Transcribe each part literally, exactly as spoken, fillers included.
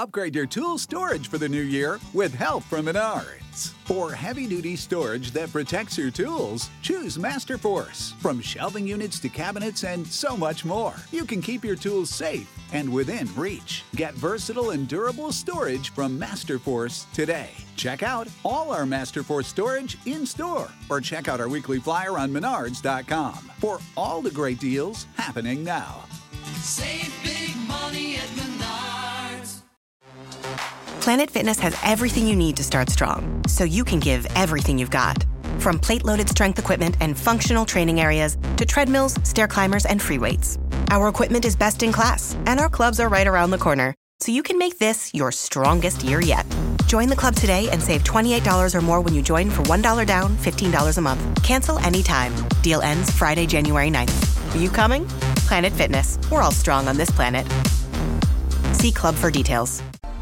Upgrade your tool storage for the new year with help from Menards. For heavy-duty storage that protects your tools, choose Masterforce. From shelving units to cabinets and so much more, you can keep your tools safe and within reach. Get versatile and durable storage from Masterforce today. Check out all our Masterforce storage in-store or check out our weekly flyer on menards dot com for all the great deals happening now. Save big money at Menards. Planet Fitness has everything you need to start strong, so you can give everything you've got. From plate-loaded strength equipment and functional training areas to treadmills, stair climbers, and free weights. Our equipment is best in class, and our clubs are right around the corner, so you can make this your strongest year yet. Join the club today and save twenty-eight dollars or more when you join for one dollar down, fifteen dollars a month. Cancel anytime. Deal ends Friday, January ninth. Are you coming? Planet Fitness. We're all strong on this planet. See club for details.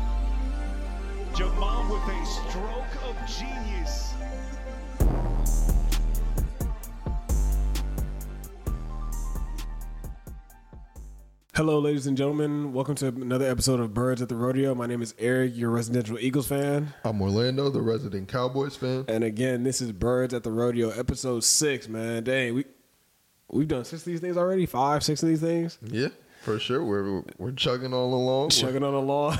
Jamal with a stroke of genius. Hello, ladies and gentlemen. Welcome to another episode of Birds at the Rodeo. My name is Eric, your residential Eagles fan. I'm Orlando, the resident Cowboys fan. And again, this is Birds at the Rodeo, episode six, man. Dang, we, we've done six of these things already? Five, six of these things? Yeah, for sure. We're we're chugging all along. Chugging on along.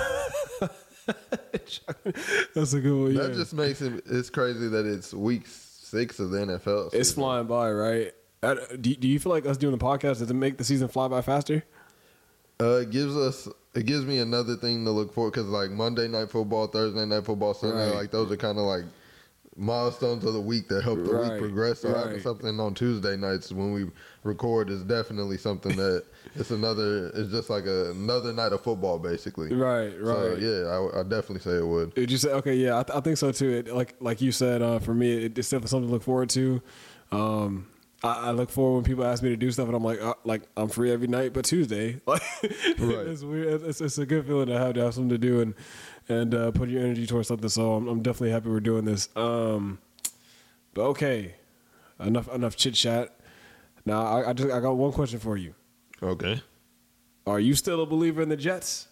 That's a good one, yeah. That just makes it, it's crazy that it's week six of the N F L season. It's flying by, right? Uh, do, do you feel like us doing the podcast, does it make the season fly by faster? Uh, it gives us, it gives me another thing to look for because like Monday Night Football, Thursday Night Football, Sunday, Right. like those are kind of like milestones of the week that help the Right, week progress. So right. having something on Tuesday nights when we record is definitely something that it's another, it's just like a, another night of football basically. Right, right. So yeah, I, I definitely say it would. Did you say okay? Yeah, I, th- I think so too. It, like like you said, uh, for me, it, it's definitely something to look forward to. Um, I, I look forward when people ask me to do stuff, and I'm like, uh, like I'm free every night, but Tuesday. Like, Right. it's weird. It's, it's a good feeling to have to have something to do and and uh, put your energy towards something. So I'm, I'm definitely happy we're doing this. Um, but okay, enough enough chit chat. Now I, I just I got one question for you. Okay. Are you still a believer in the Jets?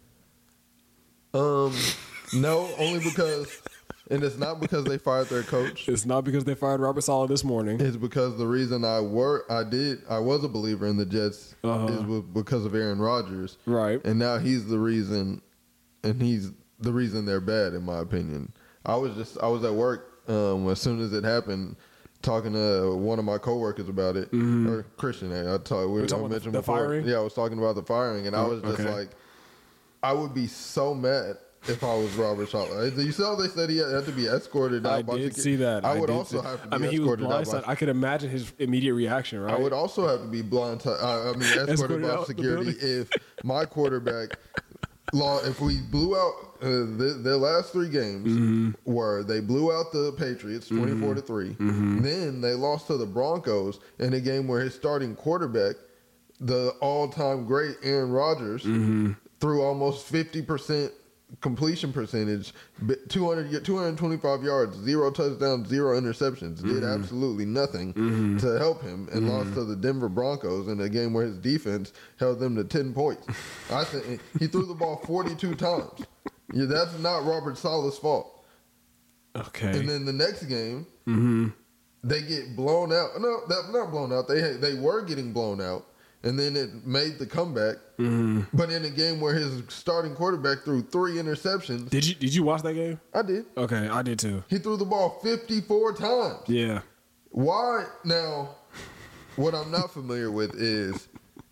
Um, no, only because, and it's not because they fired their coach. It's not because they fired Robert Saleh this morning. It's because the reason I were I did I was a believer in the Jets Uh-huh. is with, because of Aaron Rodgers, Right. and now he's the reason, and he's the reason they're bad in my opinion. I was just I was at work um, as soon as it happened, talking to one of my coworkers about it, or Christian. I talk, we You're I talking about mentioned the before. firing? Yeah, I was talking about the firing, and I was just Okay. like, I would be so mad if I was Robert Saleh. You saw they said he had to be escorted out. I by did secu- see that. I would did also see- have to be I mean, he was escorted out. blindsided. By, I could imagine his immediate reaction, right? I would also have to be blind. Uh, I mean, escorted Escorted by out the security building. if my quarterback. Law, if we blew out uh, the, their last three games, Mm-hmm. were they blew out the Patriots twenty-four to three, then they lost to the Broncos in a game where his starting quarterback, the all-time great Aaron Rodgers, Mm-hmm. threw almost fifty percent completion percentage, two hundred, two hundred twenty-five yards, zero touchdowns, zero interceptions, did Mm-hmm. absolutely nothing to help him, and lost to the Denver Broncos in a game where his defense held them to ten points. I think he threw the ball forty-two times. Yeah, that's not Robert Saleh's fault. Okay. And then the next game, Mm-hmm. they get blown out. No, that, not blown out. They they were getting blown out. And then it made the comeback. Mm-hmm. But in a game where his starting quarterback threw three interceptions. Did you Did you watch that game? I did. Okay, I did too. He threw the ball fifty-four times. Yeah. Why? Now, what I'm not familiar with is,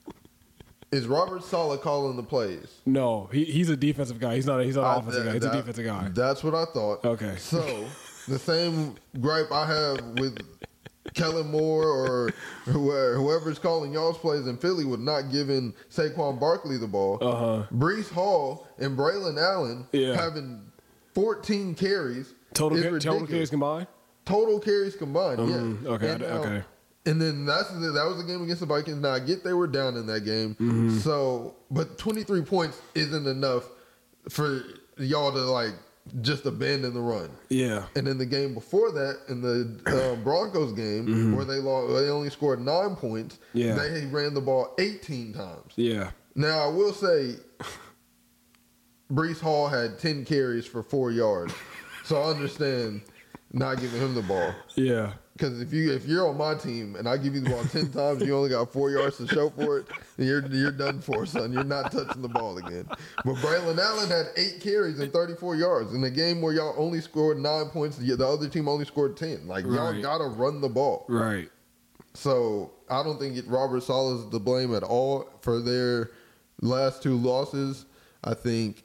is Robert Saleh calling the plays? No, he he's a defensive guy. He's not. A, he's not an I- offensive that- guy. He's that- a defensive guy. That's what I thought. Okay. So, the same gripe I have with Kellen Moore or whoever, whoever's calling y'all's plays in Philly with not giving Saquon Barkley the ball. Uh-huh. Breece Hall and Braylon Allen Yeah. having fourteen carries. Total is ca- total ridiculous. carries combined. Total carries combined, Mhm. yeah. Okay, And, I- okay. And then that's the, that was the game against the Vikings. Now I get they were down in that game, Mm-hmm. so but twenty-three points isn't enough for y'all to like just abandon the run. Yeah. And in the game before that, in the um, Broncos game where they lost, they only scored nine points. Mm-hmm. Yeah. They ran the ball eighteen times. Yeah. Now I will say, Brees Hall had ten carries for four yards. So I understand not giving him the ball. Yeah. Because if you if you're on my team and I give you the ball ten times, you only got four yards to show for it, then you're you're done for, son. You're not touching the ball again. But Braylon Allen had eight carries and thirty-four yards in a game where y'all only scored nine points. The other team only scored ten. Like y'all Right. gotta run the ball. Right. So I don't think it, Robert Saleh is to blame at all for their last two losses. I think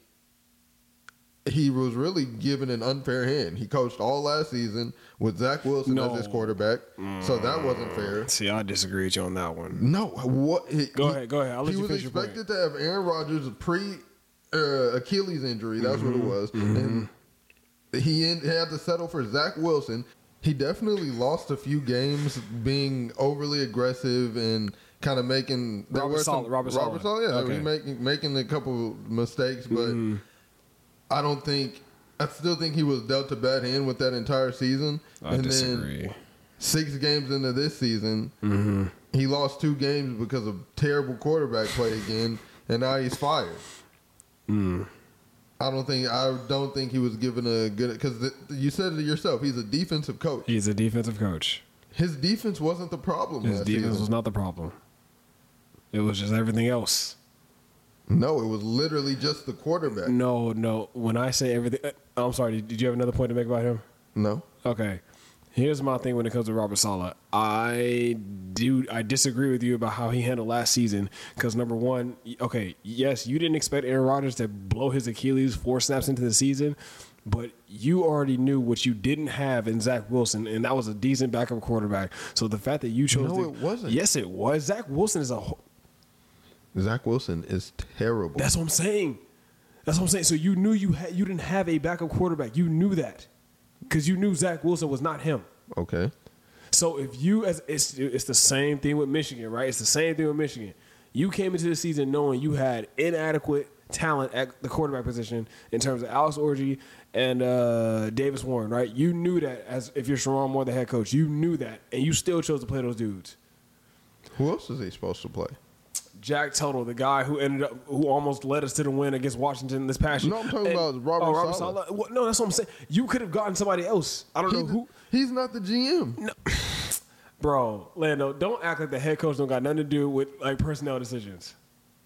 he was really given an unfair hand. He coached all last season with Zach Wilson No. as his quarterback, so that wasn't fair. See, I disagree with you on that one. No, what? He, Go he- ahead, go ahead. I'll let he you was finish your point. expected to have Aaron Rodgers pre uh, Achilles injury. That's Mm-hmm. what it was, and he in, had to settle for Zach Wilson. He definitely lost a few games being overly aggressive and kind of making there Robert were some- Saleh, Robert Robert Saleh. Saleh, yeah, Okay. he making making a couple mistakes, but Mm-hmm. I don't think. I still think he was dealt a bad hand with that entire season. I and disagree. then six games into this season, Mm-hmm. he lost two games because of terrible quarterback play again, and now he's fired. Mm. I don't think I don't think he was given a good because you said it yourself. He's a defensive coach. He's a defensive coach. His defense wasn't the problem. His last defense season. was not the problem. It was just everything else. No, it was literally just the quarterback. No, no. When I say everything, uh, I'm sorry. Did you have another point to make about him? No. Okay. Here's my thing when it comes to Robert Saleh. I do. I disagree with you about how he handled last season. Because number one, okay, yes, you didn't expect Aaron Rodgers to blow his Achilles four snaps into the season, but you already knew what you didn't have in Zach Wilson, and that was a decent backup quarterback. So the fact that you chose, No, to, it wasn't. Yes, it was. Zach Wilson is a. wh- Zach Wilson is terrible. That's what I'm saying. That's what I'm saying. So you knew you had you didn't have a backup quarterback. You knew that because you knew Zach Wilson was not him. Okay. So if you as it's it's the same thing with Michigan, right? It's the same thing with Michigan. You came into the season knowing you had inadequate talent at the quarterback position in terms of Alex Orji and uh, Davis Warren, right? You knew that as if you're Sharon Moore, the head coach, you knew that, and you still chose to play those dudes. Who else is he supposed to play? Jack Tuttle, the guy who ended up, who almost led us to the win against Washington this past year. No, I'm talking about Robert oh, Robert Saleh. Saleh. Well, no, that's what I'm saying. You could have gotten somebody else. I don't know He's, who. he's not the G M. Bro, Lando, don't act like the head coach don't got nothing to do with like personnel decisions.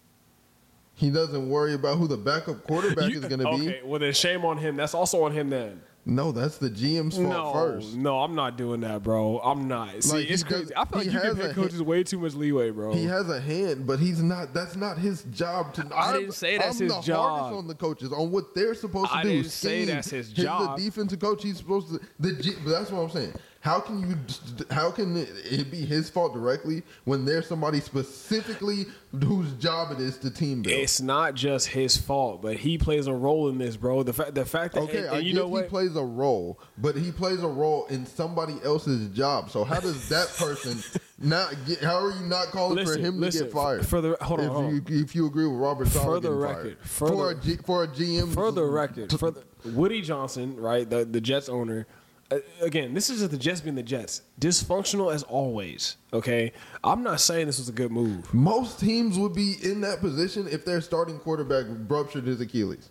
He doesn't worry about who the backup quarterback You- is going to be. Okay, well then shame on him. That's also on him then. No, that's the G M's fault No, first. no, I'm not doing that, bro. I'm not. See, Like, he it's does- crazy. I feel like he you give has head a- coaches way too much leeway, bro. He has a hand, but he's not. That's not his job to. I I'm- didn't say that's I'm his the job. hardest on the coaches on what they're supposed to I do. didn't say scheme. that's his He's job. the defensive coach. He's supposed to. The G, but that's what I'm saying. How can you? How can it be his fault directly when there's somebody specifically whose job it is to team build? It's not just his fault, but he plays a role in this, bro. The fact, the fact that, Okay, and, I and you get know he what? plays a role, but he plays a role in somebody else's job. So how does that person not get? How are you not calling Listen, for him listen, to get fired? for the- hold on, if hold on. you if you agree with Robert Saleh For the getting record, fired. for for the- a G, for a G M, For the record, for the, Woody Johnson, right, the the Jets owner. Uh, again, this is just the Jets being the Jets. Dysfunctional as always. Okay, I'm not saying this was a good move. most teams would be in that position if their starting quarterback ruptured his Achilles.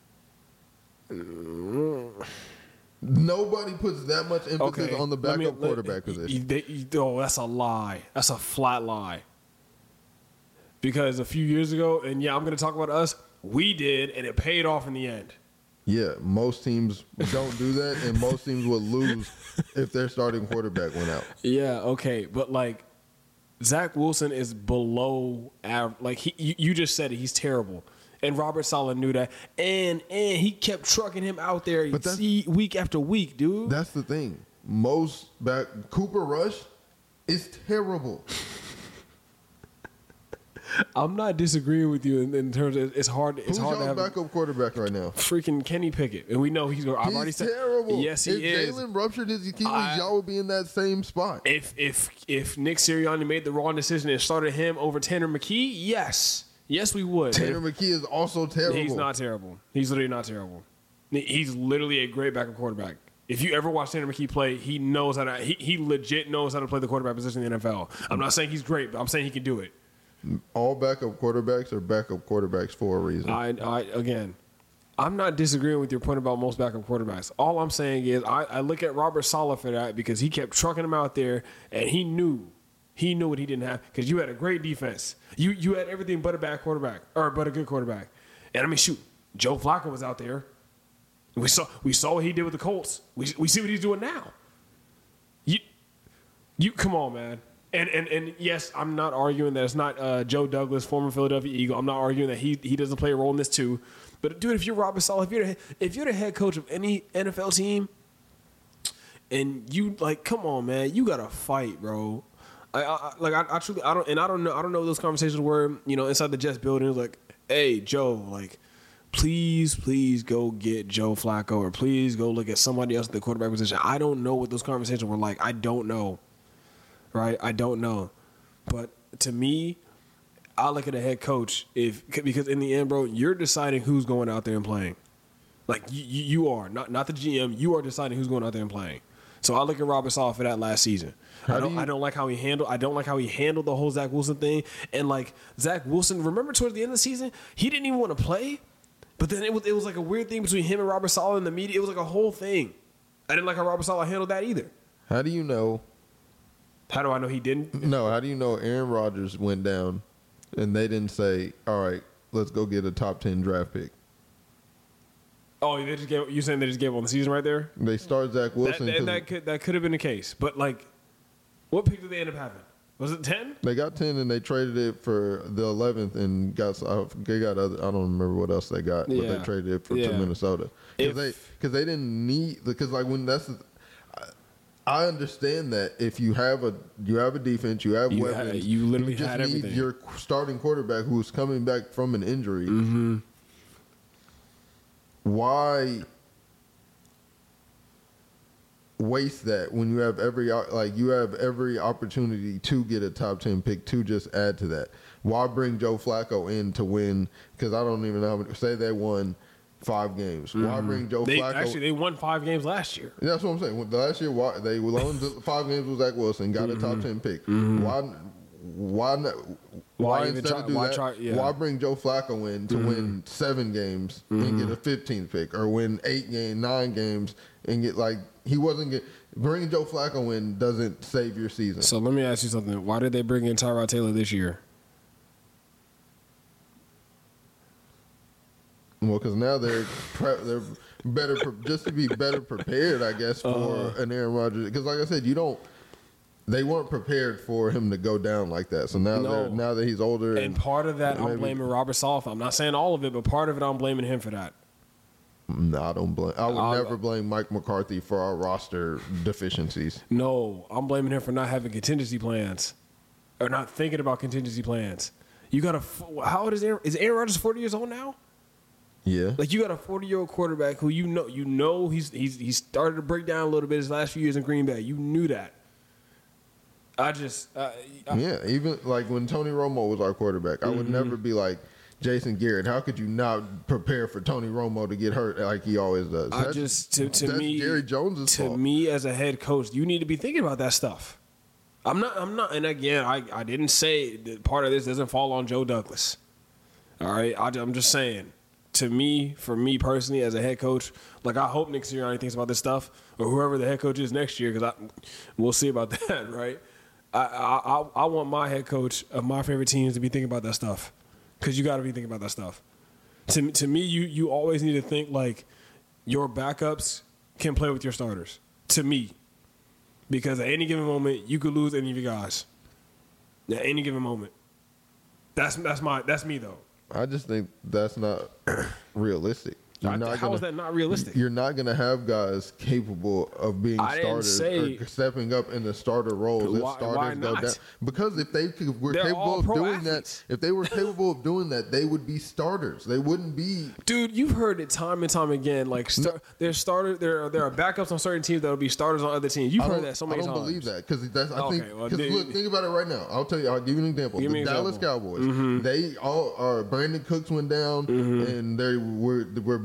Nobody puts that much emphasis Okay, on the let me- backup let- quarterback y- position. y- they- oh, that's a lie. That's a flat lie. Because a few years ago, and yeah, I'm going to talk about us. We did, and it paid off in the end. Yeah, most teams don't do that, and most teams would lose if their starting quarterback went out. Yeah, okay, but like Zach Wilson is below average. Like he, you, you just said it, he's terrible, and Robert Saleh knew that, and and he kept trucking him out there But that's- see, week after week, dude. That's the thing. Most back Cooper Rush is terrible. I'm not disagreeing with you in, in terms of it's hard. It's Who's hard to y'all have backup quarterback right now? freaking Kenny Pickett, and we know he's going. I've He's already said terrible. Yes, he if is. Jalen ruptured his Achilles, I- y'all would be in that same spot. If if if Nick Sirianni made the wrong decision and started him over Tanner McKee, yes, yes, we would. But Tanner if- McKee is also terrible. He's not terrible. He's literally not terrible. He's literally a great backup quarterback. If you ever watch Tanner McKee play, he knows how to. He, he legit knows how to play the quarterback position in the N F L. I'm not saying he's great, but I'm saying he can do it. All backup quarterbacks are backup quarterbacks for a reason. I, I again, I'm not disagreeing with your point about most backup quarterbacks. All I'm saying is I, I look at Robert Saleh for that because he kept trucking him out there, and he knew. He knew what he didn't have because you had a great defense. You you had everything but a bad quarterback or but a good quarterback. And I mean, shoot, Joe Flacco was out there. We saw we saw what he did with the Colts. We we see what he's doing now. You you come on, man. And and and yes, I'm not arguing that it's not uh, Joe Douglas, former Philadelphia Eagle. I'm not arguing that he he doesn't play a role in this too. But dude, if you're Robert Saleh, if you're the, if you're the head coach of any N F L team, and you like, come on, man, you gotta fight, bro. I, I like I, I truly I don't and I don't know I don't know those conversations where you know inside the Jets building it was like, hey Joe, like please please go get Joe Flacco or please go look at somebody else at the quarterback position. I don't know what those conversations were like. I don't know, right? I don't know, but to me, I look at a head coach if because in the end, bro, you're deciding who's going out there and playing. Like you, you are not not the G M. You are deciding who's going out there and playing. So I look at Robert Saleh for that last season. I don't, do you, I don't like how he handled. I don't like how he handled the whole Zach Wilson thing. And like Zach Wilson, remember towards the end of the season, he didn't even want to play. But then it was it was like a weird thing between him and Robert Saleh in the media. It was like a whole thing. I didn't like how Robert Saleh handled that either. How do you know? How do I know he didn't? No. How do you know Aaron Rodgers went down, and they didn't say, "All right, let's go get a top ten draft pick." Oh, they just gave, you saying they just gave on the season right there? They start Zach Wilson. That, that, that could that could have been the case, but like, what pick did they end up having? Was it ten? They got ten, and they traded it for the eleventh, and got they got other. I don't remember what else they got, but Yeah. they traded it for Yeah. to Minnesota If- because they because they didn't need because like when that's. I, I understand that if you have a you have a defense, you have You weapons, had- you literally just had need everything. your starting quarterback who's coming back from an injury. Mm-hmm. Why waste that when you have every like you have every opportunity to get a top ten pick to just add to that? Why bring Joe Flacco in to win? Because I don't even know how many. Say they won five games. Why bring Joe They Flacco? actually they won five games last year. That's what I'm saying. The last year, why, they won five games with Zach Wilson, got a top ten pick. Why? Why not? Why, Why even instead try- of do why that? try- yeah. Why bring Joe Flacco in to win seven games and get a fifteenth pick, or win eight game, nine games and get like he wasn't get bringing Joe Flacco in doesn't save your season. So let me ask you something. Why did they bring in Tyrod Taylor this year? Well, because now they're pre- they're better pre- just to be better prepared, I guess, for Uh, an Aaron Rodgers. Because like I said, you don't. They weren't prepared for him to go down like that. So now, No. they're now that he's older, And part of that, I'm maybe- blaming Robert Saleh. I'm not saying all of it, but part of it, I'm blaming him for that. No, I don't blame. I would I'll- never blame Mike McCarthy for our roster deficiencies. No, I'm blaming him for not having contingency plans or not thinking about contingency plans. You got a how old is Aaron? Is Aaron Rodgers forty years old now? Yeah, Like you got a forty year old quarterback who you know you know he's he's he started to break down a little bit his last few years in Green Bay. You knew that. I just uh, I, yeah. Even like when Tony Romo was our quarterback, I Mm-hmm. would never be like Jason Garrett. How could you not prepare for Tony Romo to get hurt like he always does? I That's- just to to that's me Jerry Jones's to fault. me as a head coach, you need to be thinking about that stuff. I'm not. I'm not. And again, I, I didn't say that part of this doesn't fall on Joe Douglas. All right, I, I'm just saying. To me, for me personally, as a head coach, like I hope Nick Sirianni thinks about this stuff, or whoever the head coach is next year, because I we'll see about that, right? I, I I I want my head coach of my favorite teams to be thinking about that stuff, because you got to be thinking about that stuff. To to me, you you always need to think like your backups can play with your starters. To me, because at any given moment you could lose any of your guys. At any given moment. That's that's my that's me though. I just think that's not realistic. You're I- not how gonna, is that not realistic? You're not going to have guys capable of being I didn't starters say- or stepping up in the starter roles if Why- starters why go not? down. Because if they could- were They're capable all of pro doing athletes. that, if they were capable of doing that, they would be starters. They wouldn't be. Dude, you've heard it time and time again. Like star, there's starter, there are, there are backups on certain teams that will be starters on other teams. You've I heard don't, that so many I don't times. believe that because that's. I Okay, think well, because then- look, think about it right now. I'll tell you. I'll give you an example. Give The me an Dallas example. Cowboys. They all are. Brandon Cooks went down, and they were were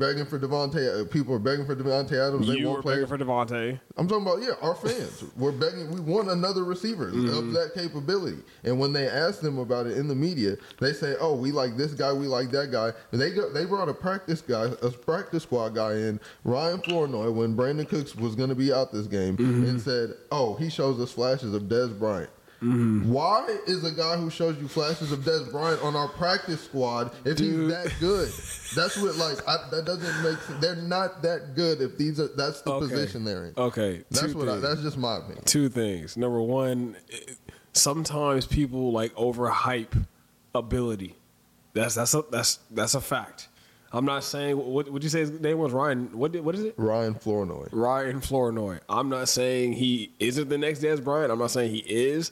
begging for Devontae. Uh, people are begging for Devontae Adams. They You want were players. begging for Devontae. I'm talking about yeah, our fans. We're begging. We want another receiver Mm-hmm. of that capability. And when they ask them about it in the media, they say, "Oh, we like this guy. We like that guy." And they go, they brought a practice guy, a practice squad guy in, Ryan Flournoy, when Brandon Cooks was going to be out this game, Mm-hmm. and said, "Oh, he shows us flashes of Dez Bryant." Mm-hmm. Why is a guy who shows you flashes of Dez Bryant on our practice squad if Dude. he's that good? That's what like I, that doesn't make sense. They're not that good if these are that's the Okay. position they're in. Okay, That's two what I, things. that's just my opinion. Two things. Number one, it- sometimes people like overhype ability. That's that's a that's that's a fact. I'm not saying what would you say his name was Ryan. What did, what is it? Ryan Flournoy. Ryan Flournoy. I'm not saying he isn't the next Dez Bryant. I'm not saying he is.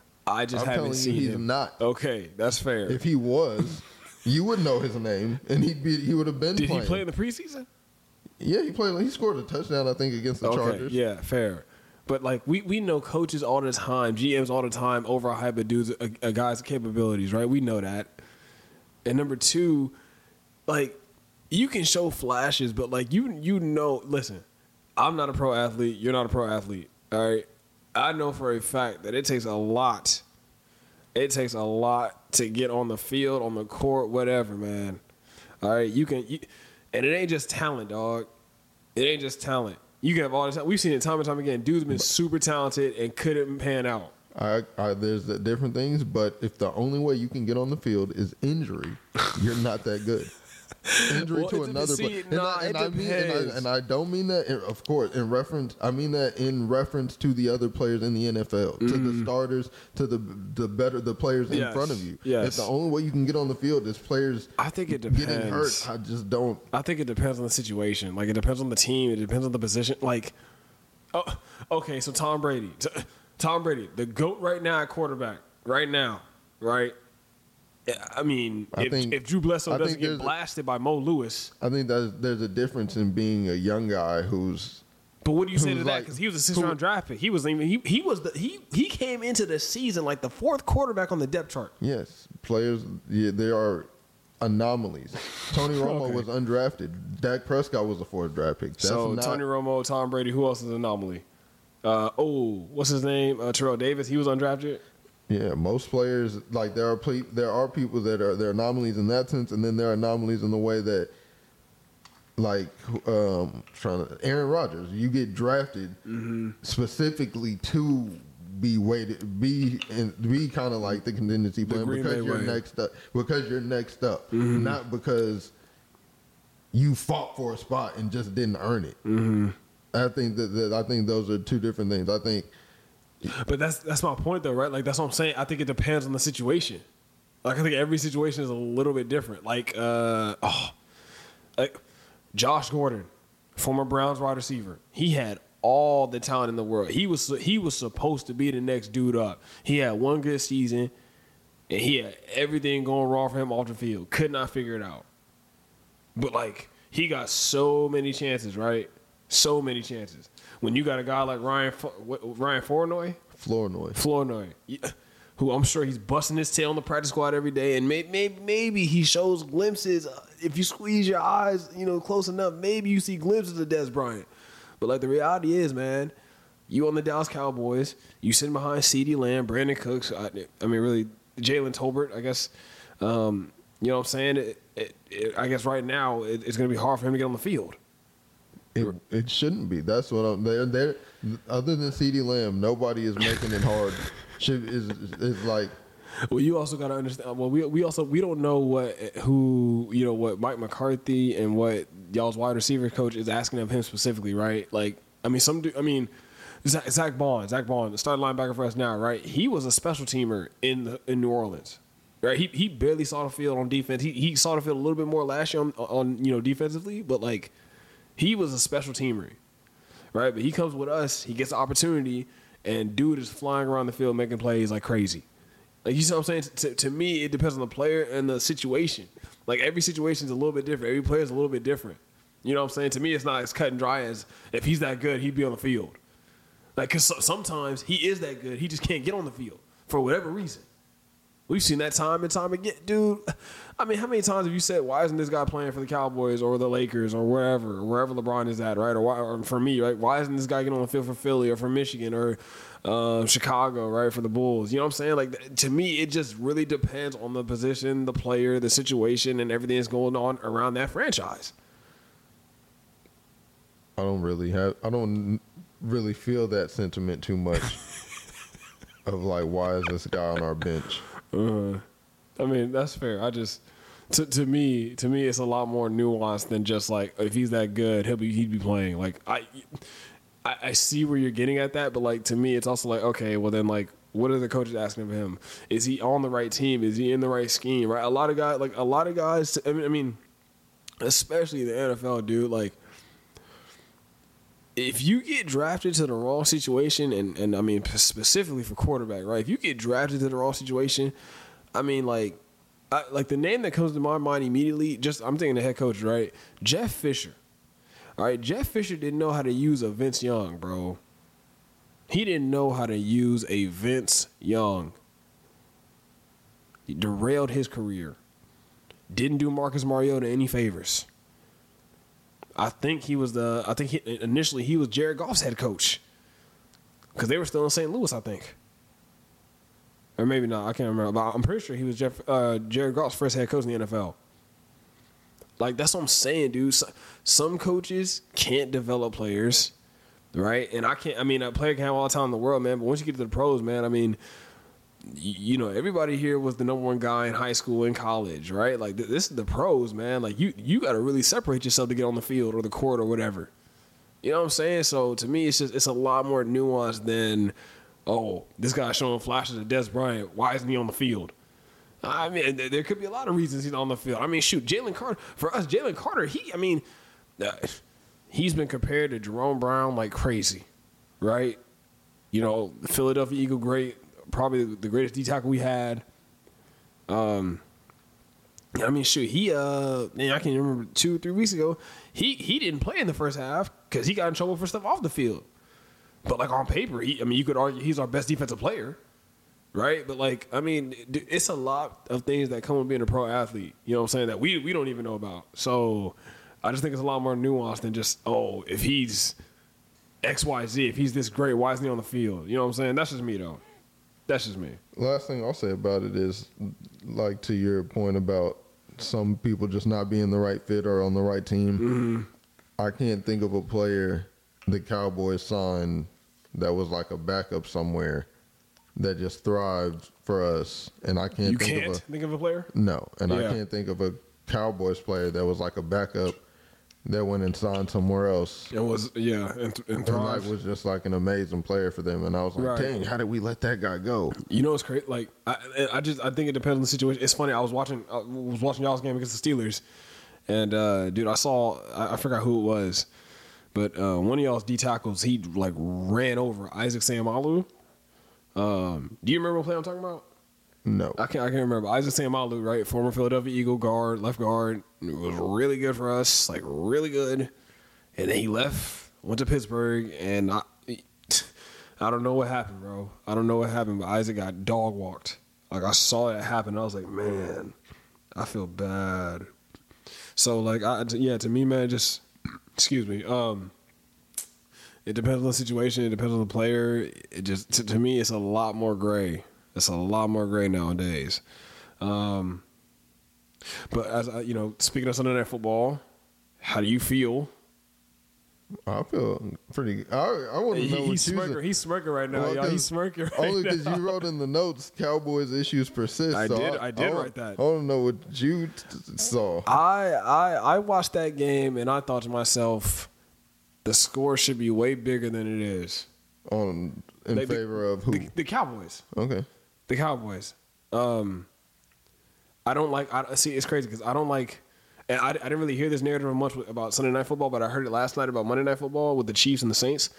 I just I'm haven't telling you seen he's him. not. Okay, that's fair. If he was, you would know his name, and he'd be he would have been. Did playing. he play in the preseason? Yeah, he played. He scored a touchdown, I think, against the Okay, Chargers. yeah, fair. But like we, we know coaches all the time, G Ms all the time overhype a dude's a, a guy's capabilities, right? We know that. And number two, like you can show flashes, but like you you know, listen, I'm not a pro athlete. You're not a pro athlete. All right, I know for a fact that it takes a lot. It takes a lot to get on the field, on the court, whatever, man. All right, you can, you, and it ain't just talent, dog. It ain't just talent. You can have all the time. We've seen it time and time again. Dude's been super talented and couldn't pan out. I, I, there's the different things, but if the only way you can get on the field is injury, you're not that good. Injury Well, to it- another see, player, and, nah, I, and it I mean, and depends. I, and I don't mean that, in, of course, in reference. I mean that in reference to the other players in the N F L, to the starters, to the the better the players in Yes, front of you. yes. If the only way you can get on the field is players I think it getting depends. hurt, I just don't. I think it depends on the situation. Like it depends on the team. It depends on the position. Like, oh, okay, so Tom Brady, T- Tom Brady, the GOAT right now at quarterback, right now, right? I mean, I if, think- if Drew Bledsoe I doesn't think get there's a- blasted by Mo Lewis, I think there's there's a difference in being a young guy who's but what do you say Who's to that? like- Because he was a six who- round draft pick. He was even he he was the he he came into the season like the fourth quarterback on the depth chart. yes, players. Yeah, they are anomalies. Tony Romo Okay. was undrafted. Dak Prescott was a fourth draft pick. That's so not, Tony Romo, Tom Brady, who else is an anomaly? Uh, oh, what's his name? Uh, Terrell Davis. He was undrafted. Yeah, most players like there are ple- there are people that are they're anomalies in that sense, and then there are anomalies in the way that, like, um, trying to Aaron Rodgers, you get drafted Mm-hmm. specifically to be weighted, be and be kind of like the contingency plan Green because Bay you're way. next up, because you're next up, Mm-hmm. not because you fought for a spot and just didn't earn it. Mm-hmm. I think that, that I think those are two different things. I think. But that's that's my point though, right? Like that's what I'm saying. I think it depends on the situation. Like I think every situation is a little bit different. Like uh oh, like Josh Gordon, former Browns wide receiver. He had all the talent in the world. He was he was supposed to be the next dude up. He had one good season, and he had everything going wrong for him off the field. Could not figure it out. But like he got so many chances, right? So many chances. When you got a guy like Ryan Fo- what- Ryan Flournoy, Flournoy. Flournoy, yeah, who I'm sure he's busting his tail on the practice squad every day, and maybe maybe, maybe he shows glimpses. Uh, If you squeeze your eyes, you know, close enough, maybe you see glimpses of Dez Bryant. But like the reality is, man, you on the Dallas Cowboys, you sitting behind CeeDee Lamb, Brandon Cooks. I, I mean, really, Jalen Tolbert. I guess, um, you know what I'm saying. It, it, it, I guess right now it, it's going to be hard for him to get on the field. It, it shouldn't be. That's what I'm. They're, they're, other than CeeDee Lamb, nobody is making it hard. Should is is like Well, you also got to understand. Well, we we also we don't know what who you know what Mike McCarthy and what y'all's wide receiver coach is asking of him specifically, right? Like, I mean, some. do- I mean, Zach, Zach Bond, Zach Bond, the starting linebacker for us now, right? He was a special teamer in the, in New Orleans, right? He he barely saw the field on defense. He he saw the field a little bit more last year on, on you know defensively, but like he was a special teamer, right? But he comes with us. He gets the opportunity, and dude is flying around the field making plays like crazy. Like, you see what I'm saying? To, to me, it depends on the player and the situation. Like, every situation is a little bit different. Every player is a little bit different. You know what I'm saying? To me, it's not as cut and dry as if he's that good, he'd be on the field. Like, because sometimes he is that good, he just can't get on the field for whatever reason. We've seen that time and time again, dude. I mean, how many times have you said, "Why isn't this guy playing for the Cowboys or the Lakers or wherever, or wherever LeBron is at, right?" Or, why, or for me, right? Why isn't this guy getting on the field for Philly or for Michigan or uh, Chicago, right, for the Bulls? You know what I'm saying? Like, to me, it just really depends on the position, the player, the situation, and everything that's going on around that franchise. I don't really have. I don't really feel that sentiment too much. Of like, why is this guy on our bench? Uh, I mean, that's fair. I just, to to me, to me, it's a lot more nuanced than just like, if he's that good, he'll be he'd be playing. Like I, I, I see where you're getting at that, but like to me, it's also like, okay, well then like, what are the coaches asking of him? Is he on the right team? Is he in the right scheme? Right? A lot of guys, like a lot of guys. I mean, I mean, especially the N F L, dude. Like, if you get drafted to the wrong situation, and, and I mean specifically for quarterback, right? If you get drafted to the wrong situation, I mean like, I, like the name that comes to my mind immediately, just I'm thinking the head coach, right? Jeff Fisher. All right, Jeff Fisher didn't know how to use a Vince Young, bro. He didn't know how to use a Vince Young. He derailed his career. Didn't do Marcus Mariota any favors. I think he was the. I think he, initially he was Jared Goff's head coach, because they were still in Saint Louis, I think, or maybe not. I can't remember, but I'm pretty sure he was Jeff uh, Jared Goff's first head coach in the N F L. Like, that's what I'm saying, dude. So, some coaches can't develop players, right? And I can't. I mean, a player can have all the time in the world, man. But once you get to the pros, man, I mean, you know, everybody here was the number one guy in high school and college, right? Like, th- this is the pros, man. Like, you you got to really separate yourself to get on the field or the court or whatever. You know what I'm saying? So, to me, it's just it's a lot more nuanced than, oh, this guy's showing flashes of Des Bryant. Why isn't he on the field? I mean, there could be a lot of reasons he's on the field. I mean, shoot, Jalen Carter, for us, Jalen Carter, he, I mean, uh, he's been compared to Jerome Brown like crazy, right? You know, Philadelphia Eagle great. Probably the greatest D tackle we had. Um, I mean, shoot, he uh, man, I can remember two or three weeks ago, he he didn't play in the first half because he got in trouble for stuff off the field. But like on paper, he, I mean, you could argue he's our best defensive player, right? But like, I mean, it's a lot of things that come with being a pro athlete. You know what I'm saying? That we we don't even know about. So I just think it's a lot more nuanced than just, oh, if he's X Y Z, if he's this great, why isn't he on the field? You know what I'm saying? That's just me though. That's just me. Last thing I'll say about it is, like, to your point about some people just not being the right fit or on the right team. Mm-hmm. I can't think of a player the Cowboys signed that was like a backup somewhere that just thrived for us. And I can't You think can't of a think of a player? no, and Yeah. I can't think of a Cowboys player that was like a backup that went and signed somewhere else. It was, yeah, and, and And like thrive. was just like an amazing player for them, and I was like, Right. "Dang, how did we let that guy go?" You know what's crazy? Like, I, I just I think it depends on the situation. It's funny. I was watching I was watching y'all's game against the Steelers, and uh, dude, I saw I, I forgot who it was, but uh, one of y'all's D tackles, he like ran over Isaac Seumalo. Um, do you remember what play I'm talking about? No, I can't I can't remember. Isaac Seumalo, right? Former Philadelphia Eagle guard, left guard. It was really good for us, like really good. And then he left, went to Pittsburgh, and I, I don't know what happened, bro. I don't know what happened, but Isaac got dog walked. Like, I saw that happen. I was like, man, I feel bad. So, like, I, yeah, to me, man, just, excuse me. Um, it depends on the situation. It depends on the player. It just, to, to me, it's a lot more gray. It's a lot more gray nowadays. Um, but as I, you know, speaking of Sunday Night Football, how do you feel? I feel pretty. I I want to He, know what he's you smirking. said. He's smirking right now, Well, y'all. 'cause- He's smirking right Only because now. you wrote in the notes, Cowboys issues persist. I so did- I did want- write that. I want to know what you t- t- saw. I, I I watched that game and I thought to myself, the score should be way bigger than it is. On in Like, the- favor of who? The, the Cowboys. Okay. The Cowboys. Um, I don't like. I see. It's crazy because I don't like. And I, I didn't really hear this narrative much about Sunday Night Football, but I heard it last night about Monday Night Football with the Chiefs and the Saints.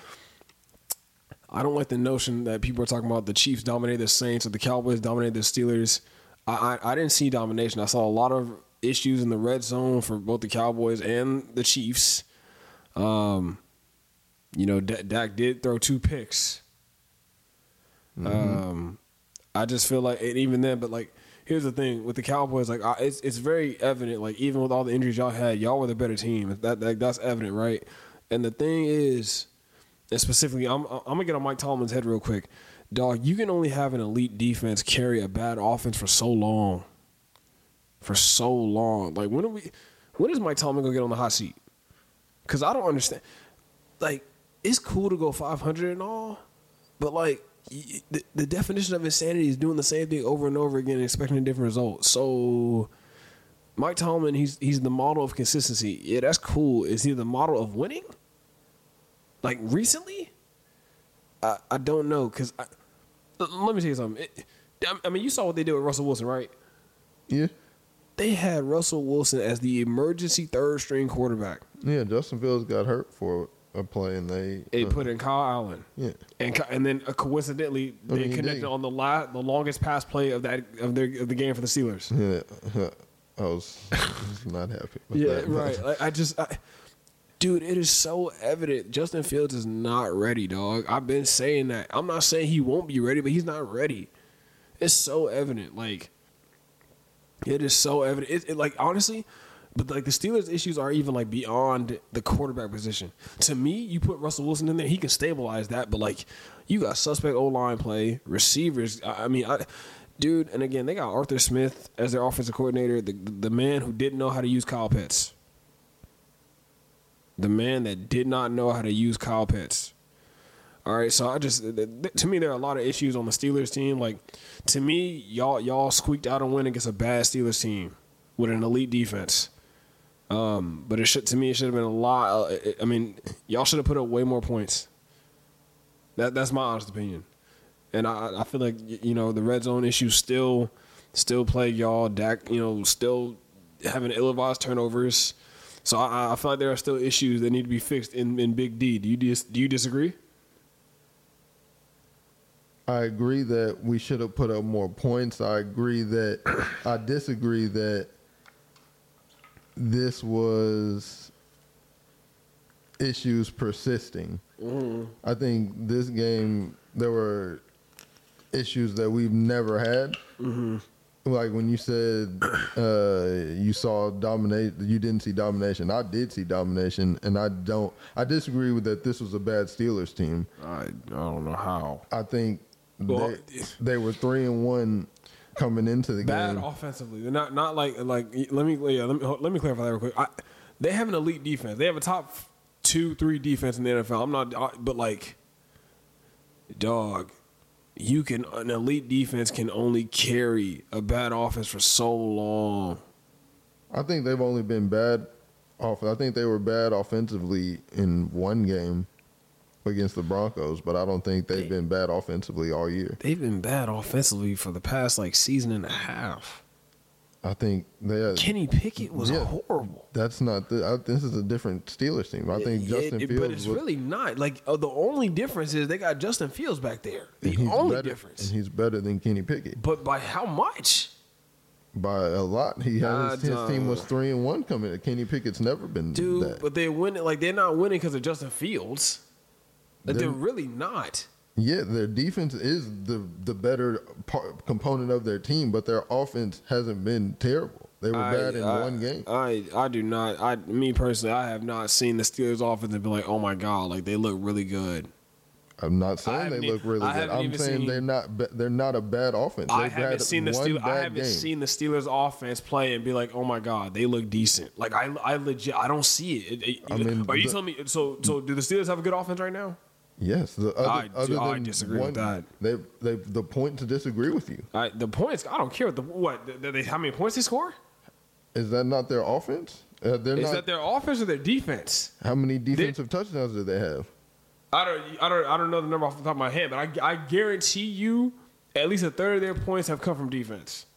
I don't like the notion that people are talking about the Chiefs dominated the Saints or the Cowboys dominated the Steelers. I, I, I didn't see domination. I saw a lot of issues in the red zone for both the Cowboys and the Chiefs. Um, you know, D- Dak did throw two picks. Mm-hmm. Um, I just feel like, and even then, but like, here's the thing with the Cowboys, like, I, it's it's very evident, like, even with all the injuries y'all had, y'all were the better team. That, that that's evident, right? And the thing is, and specifically, I'm I'm gonna get on Mike Tomlin's head real quick, dog. You can only have an elite defense carry a bad offense for so long, for so long. Like, when are we? When is Mike Tomlin gonna get on the hot seat? Because I don't understand. Like, it's cool to go five hundred and all, but like. The, the definition of insanity is doing the same thing over and over again and expecting a different result. So, Mike Tomlin, he's he's the model of consistency. Yeah, that's cool. Is he the model of winning? Like, recently? I, I don't know, because let me tell you something. It, I mean, you saw what they did with Russell Wilson, right? Yeah. They had Russell Wilson as the emergency third-string quarterback. Yeah, Justin Fields got hurt for a play, and they They uh, put in Kyle Allen. Yeah, and and then uh, coincidentally I they mean, connected they- on the la- the longest pass play of that of their of the game for the Steelers. yeah. I was not happy. With Yeah, that. right. Like, I just, I, dude, it is so evident. Justin Fields is not ready, dog. I've been saying that. I'm not saying he won't be ready, but he's not ready. It's so evident. Like, it is so evident. It, it like honestly. But, like, the Steelers' issues are even, like, beyond the quarterback position. To me, you put Russell Wilson in there, he can stabilize that. But, like, you got suspect O-line play, receivers. I, I mean, I, dude, and again, they got Arthur Smith as their offensive coordinator, the, the man who didn't know how to use Kyle Pitts. The man that did not know how to use Kyle Pitts. All right, so I just, to me, there are a lot of issues on the Steelers team. Like, to me, y'all, y'all squeaked out a win against a bad Steelers team with an elite defense. Um, but it should, to me, it should have been a lot. Uh, I mean, y'all should have put up way more points. That that's my honest opinion, and I I feel like you know the red zone issues still still plague y'all. Dak, you know, still having ill-advised turnovers. So I, I feel like there are still issues that need to be fixed in, in Big D. Do you dis, do you disagree? I agree that we should have put up more points. I agree that I disagree that this was issues persisting. Mm-hmm. I think this game there were issues that we've never had. Mm-hmm. Like when you said uh, you saw dominate, you didn't see domination. I did see domination, and I don't. I disagree with that. This was a bad Steelers team. I I don't know how. I think Well, they, they were three and one coming into the Bad game. offensively. They're not not like like let me yeah, let me let me clarify that real quick. I, they have an elite defense. They have a top two, three defense in the N F L. I'm not, but like, dog, you can an elite defense can only carry a bad offense for so long. I think they've only been bad off. I think they were bad offensively in one game against the Broncos, but I don't think they've been bad offensively all year. They've been bad offensively for the past like season and a half. I think they. Are, Kenny Pickett was Yeah. horrible. That's not. The, I, this is a different Steelers team. I think It- Justin it- Fields. but it's was, really not. Like uh, the only difference is they got Justin Fields back there. The and he's only better, difference. and he's better than Kenny Pickett But by how much? by a lot. He Nah, has his team was dog. three and one coming. Kenny Pickett's never been Dude, that. but they're winning. Like they're not winning because of Justin Fields. Like, they're, They're- really not. Yeah, their defense is the the better part, component of their team, but their offense hasn't been terrible. They were bad in I, one game. I I do not. I me personally, I have not seen the Steelers offense and been like, oh my god, like they look really good. I'm not I saying haven't they e- look really I good. haven't I'm even saying seen- they're not. ba- They're not a bad offense. I They've haven't had seen the one Steelers. I bad haven't game. seen the Steelers offense play and be like, oh my god, they look decent. Like I I legit, I don't see it. It- it- I mean, are you the- telling me? So so do the Steelers have a good offense right now? Yes, the other, I- other I than disagree one, with that. They they the point to disagree with you I, the points. I don't care what the what. They, they, how many points they score? is that not their offense? Uh, they're Is not. that their offense or their defense? how many defensive touchdowns do they have? I don't, I don't, I don't know the number off the top of my head, but I, I guarantee you, at least a third of their points have come from defense.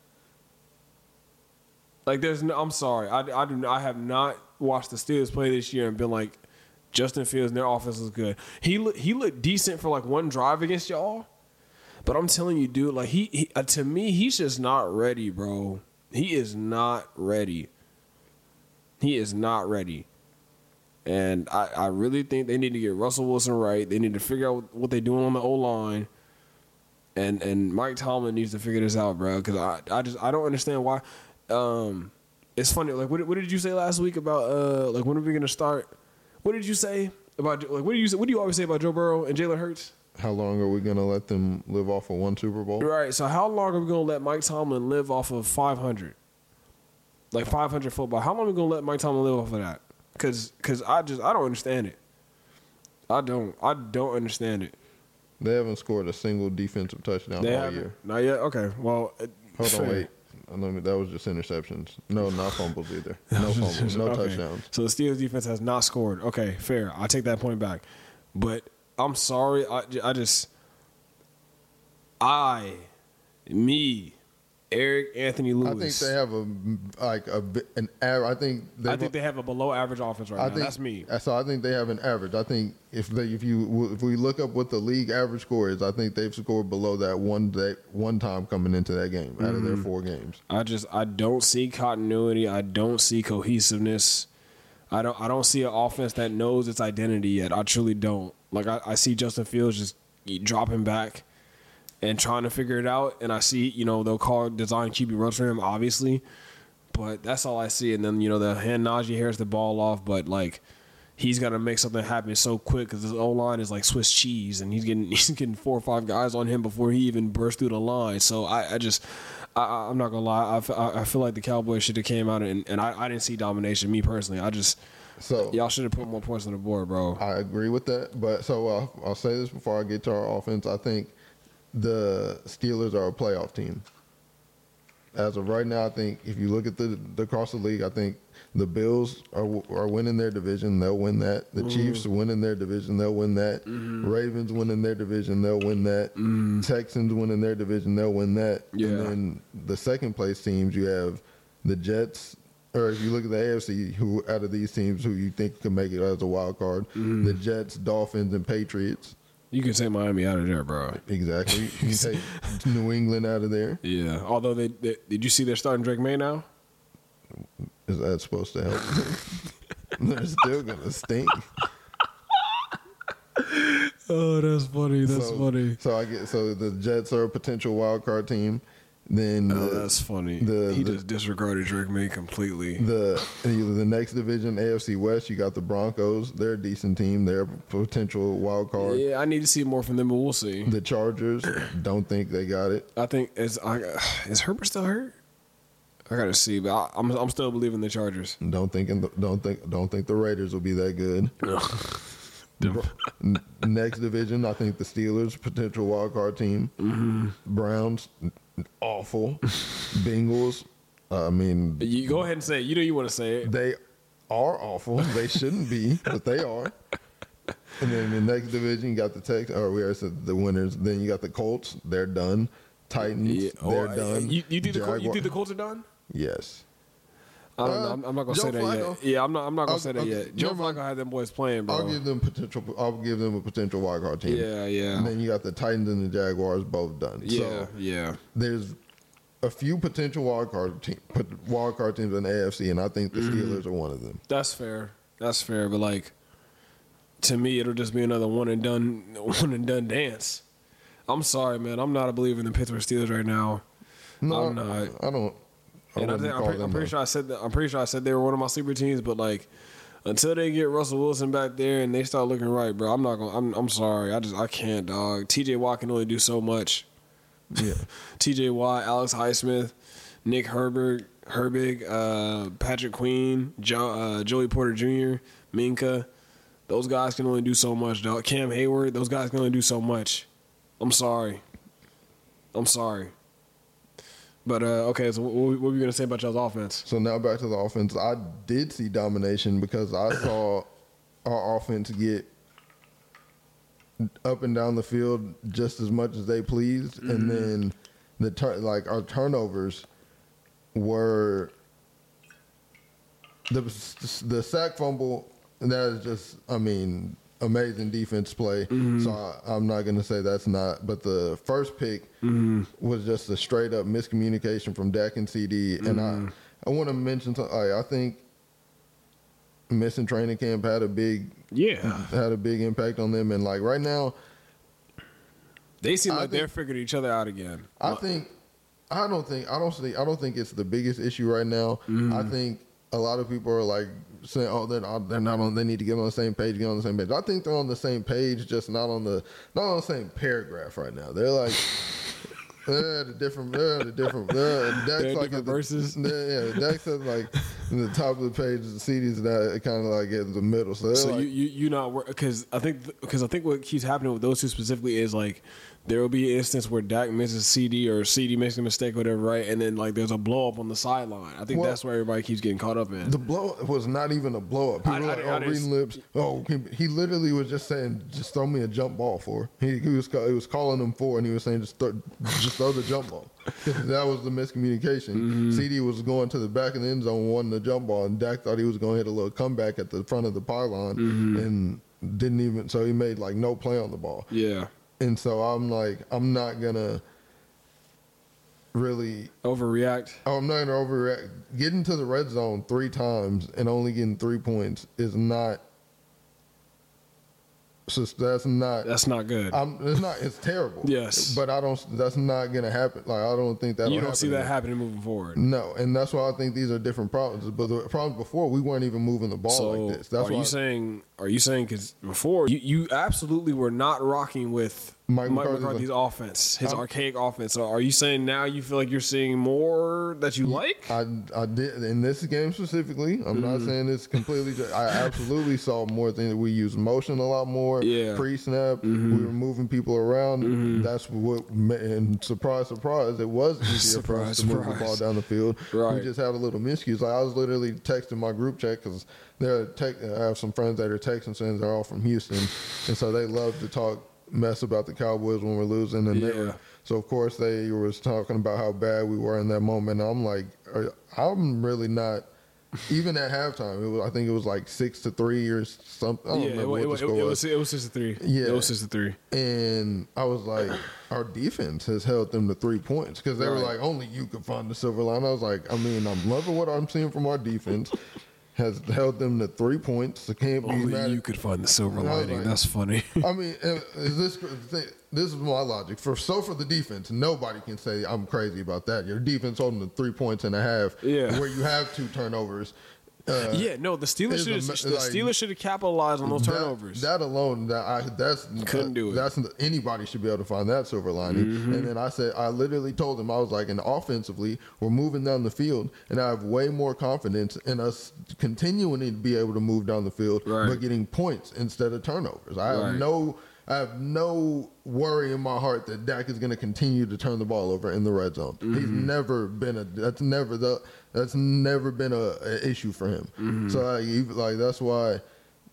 Like, there's no, I'm sorry, I, I do, I have not watched the Steelers play this year and been like, Justin Fields and their offense is good. He look, he looked decent for like one drive against y'all, but I'm telling you, dude, like he, he uh, to me, he's just not ready, bro. He is not ready. He is not ready. And I, I really think they need to get Russell Wilson right. They need to figure out what they're doing on the O-line. and and Mike Tomlin needs to figure this out, bro. Because I I just I don't understand why. Um, it's funny. Like, what what did you say last week about uh like when are we gonna start? What did you say about like what do you say, what do you always say about Joe Burrow and Jalen Hurts? How long are we gonna let them live off of one Super Bowl? Right. So how long are we gonna let Mike Tomlin live off of five hundred? Like five hundred football. How long are we gonna let Mike Tomlin live off of that? Cause cause I just I don't understand it. I don't I don't understand it. They haven't scored a single defensive touchdown They all haven't? year. Not yet. Okay. Well, uh, Hold fair. on, wait. Uh, Let me, that was just interceptions. No, not fumbles either. No fumbles. No Okay. touchdowns. So the Steelers defense has not scored. Okay, fair. I take that point back. But I'm sorry. I, I just, I, me, Eric Anthony I Lewis. think they have a like a bi- an average. I think they I think they have a below average offense right I now. think That's me. So I think they have an average. I think if they if you if we look up what the league average score is, I think they've scored below that one day one time coming into that game out of their Mm-hmm. four games. I just I don't see continuity. I don't see cohesiveness. I don't I don't see an offense that knows its identity yet. I truly don't. Like I, I see Justin Fields just dropping back and trying to figure it out. And I see, you know, they'll call design Q B runs for him, obviously. But that's all I see. And then, you know, they'll hand Najee Harris the ball off. But, like, he's got to make something happen so quick because his O-line is like Swiss cheese. And he's getting he's getting four or five guys on him before he even bursts through the line. So, I, I just, I, I'm not going to lie. I, f- I I feel like the Cowboys should have came out and, and I, I didn't see domination, me personally. I just, So y'all should have put more points on the board, bro. I agree with that. But so uh, I'll say this before I get to our offense. I think the Steelers are a playoff team. As of right now, I think if you look at the, the across the league, I think the Bills are are winning their division. They'll win that. The Chiefs are winning their division. They'll win that. Ravens winning their division. They'll win that. Texans winning their division. They'll win that. Yeah. And then the second place teams, you have the Jets. Or if you look at the A F C, who out of these teams who you think can make it as a wild card, the Jets, Dolphins, and Patriots. You can take Miami out of there, bro. Exactly. You can take New England out of there. Yeah. Although they, they did you see they're starting Drake May now? Is that supposed to help? They're still gonna stink. Oh, that's funny. That's so, funny. So I get so the Jets are a potential wild card team. Then Oh, the, that's funny. the- he the- just disregarded Drake May completely. the the next division, A F C West, you got the Broncos. They're a decent team. They're a potential wild card. Yeah, I need to see more from them, but we'll see. The Chargers, don't think they got it. I think is I, is Herbert still hurt? I gotta see, but I, I'm I'm still believing the Chargers. Don't think don't think don't think the Raiders will be that good. N- Next division, I think the Steelers, potential wild card team. Mm-hmm. Browns, awful. Bengals, I mean, You go ahead and say it. You know you want to say it. they are awful. They shouldn't be, but they are. And then the next division, you got the Texans, or we already said the winners. Then you got the Colts. They're done. Titans, Yeah. they're Oh, done. You, you think the Col- you Jaguar- think the Colts are done? Yes. I don't Uh, know. I'm, I'm not gonna Joe say that Flacco. yet. Yeah, I'm not. I'm not gonna I'll- say that I'll- yet. Joe never mind. Flacco had them boys playing, bro. I'll give them potential. I'll give them a potential wild card team. Yeah, yeah. And then you got the Titans and the Jaguars both done. yeah, So yeah. there's a few potential wild card team, wild card teams in the A F C, and I think the Mm-hmm. Steelers are one of them. That's fair. That's fair. But like, to me, it'll just be another one and done, one and done dance. I'm sorry, man. I'm not a believer in the Pittsburgh Steelers right now. No, I'm not. I don't. I And I wouldn't think, I'm, call pre- them I'm pretty a- sure I said that. I'm pretty sure I said they were one of my sleeper teams. But like, until they get Russell Wilson back there and they start looking right, bro, I'm not gonna. I'm. I'm sorry. I just. I can't, dog. T J Watt can only do so much. Yeah. T J Watt, Alex Highsmith, Nick Herbert, Herbig, uh, Patrick Queen, jo- uh, Joey Porter Junior, Minka. Those guys can only do so much, dog. Cam Hayward. Those guys can only do so much. I'm sorry. I'm sorry. But, uh, okay, so what, what were you going to say about y'all's offense? So now back to the offense. I did see domination because I saw our offense get up and down the field just as much as they pleased, Mm-hmm. and then the tur- like our turnovers were the the sack fumble. That is just, I mean, amazing defense play. Mm-hmm. So I, I'm not going to say that's not. But the first pick Mm-hmm. was just a straight up miscommunication from Dak and C D. And Mm-hmm. I, I want to mention something. I think missing training camp had a big Yeah. had a big impact on them. And like right now, They seem I like think- they're figuring each other out again. I think, I don't think, I don't think, I don't think it's the biggest issue right now. Mm-hmm. I think a lot of people are like saying, "Oh, they're not, they're not on. They need to get on the same page, get on the same page." I think they're on the same page, just not on the not on the same paragraph right now. They're like. They're at a different. They're at a different. They're at Dex They're like different at the, verses? Yeah, Dex is like in the top of the page. The C Ds that kind of like in the middle. So, they're So like, you you you not because I think because I think what keeps happening with those two specifically is like there will be an instance where Dak misses C D or C D makes a mistake or whatever, right? And then like there's a blow up on the sideline. I think Well, that's where everybody keeps getting caught up in. the blow up was not even a blow up. People I- were I- like, I oh, just- reading lips. Oh, he, he literally was just saying, just throw me a jump ball for. He, he was ca- he was calling him for, and he was saying, just throw, just throw the jump ball. That was the miscommunication. Mm-hmm. C D was going to the back of the end zone, wanting the jump ball, and Dak thought he was going to hit a little comeback at the front of the pylon, Mm-hmm. and didn't even. So he made like no play on the ball. Yeah, And so I'm like, I'm not gonna really. overreact. Oh, I'm not gonna overreact. Getting to the red zone three times and only getting three points is not. So that's not. That's not good. I'm. It's not. It's terrible. Yes. But I don't. That's not gonna happen. Like I don't think that. You don't see that happening moving forward. No, and that's why I think these are different problems. But the problems before, we weren't even moving the ball So like this. That's are why you saying? Are you saying because before you, you absolutely were not rocking with Mike Mike, McCarthy's McCarthy's offense, his I'm- archaic offense. So are you saying now you feel like you're seeing more that you like? I, I did in this game specifically. I'm Mm-hmm. not saying it's completely. ju- I absolutely saw more things. We used motion a lot more. Yeah. Pre-snap, we were moving people around. That's what. ma- And surprise, surprise, it was easier for us Surprise, to move the surprise. ball down the field. Right. We just had a little miscues. Like I was literally texting my group chat because they're tech, I have some friends that are Texans fans. They're all from Houston, and so they love to talk mess about the Cowboys when we're losing. And they Yeah. were, so of course they was talking about how bad we were in that moment. And I'm like, are- I'm really not. Even at halftime, it was, I think it was like six to three or something. I don't Yeah, it, remember wa- it, what wa- the it, score it was. was it was six to three. Yeah. it was six to three. And I was like, our defense has held them to three points because they were Right. like, only you could find the silver line. I was like, I mean, I'm loving what I'm seeing from our defense. Has held them to three points. I can't be Only mad. you could find the silver And I was lining. like- That's funny. I mean, uh, is this this is my logic. For so for the defense, nobody can say I'm crazy about that. Your defense holding the three points and a half, Yeah. where you have two turnovers. Uh, yeah, no, the Steelers it's should a have me- the like, Steelers should have capitalized on those that- turnovers. That, alone, that I that's Couldn't do it. That's anybody should be able to find that silver lining. Mm-hmm. And then I said, I literally told him, I was like, and offensively, we're moving down the field, and I have way more confidence in us continuing to be able to move down the field, Right. but getting points instead of turnovers. I have Right. no. I have no worry in my heart that Dak is going to continue to turn the ball over in the red zone. He's Mm-hmm. never been a. That's never the. That's never been a, a issue for him. Mm-hmm. So like, even- like that's why.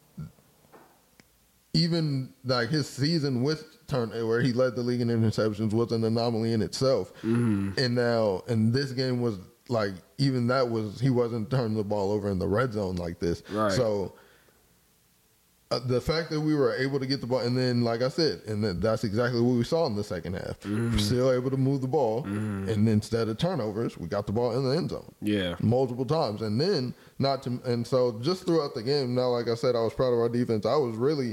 Even like his season with turn where he led the league in interceptions was an anomaly in itself. Mm-hmm. And now, and this game was like even that was he wasn't turning the ball over in the red zone like this. Right. So. Uh, the fact that we were able to get the ball, and then, like I said, and then that's exactly what we saw in the second half. Mm-hmm. We're still able to move the ball, and then instead of turnovers, we got the ball in the end zone Yeah. multiple times. And then, not to, and so just throughout the game, now, like I said, I was proud of our defense. I was really,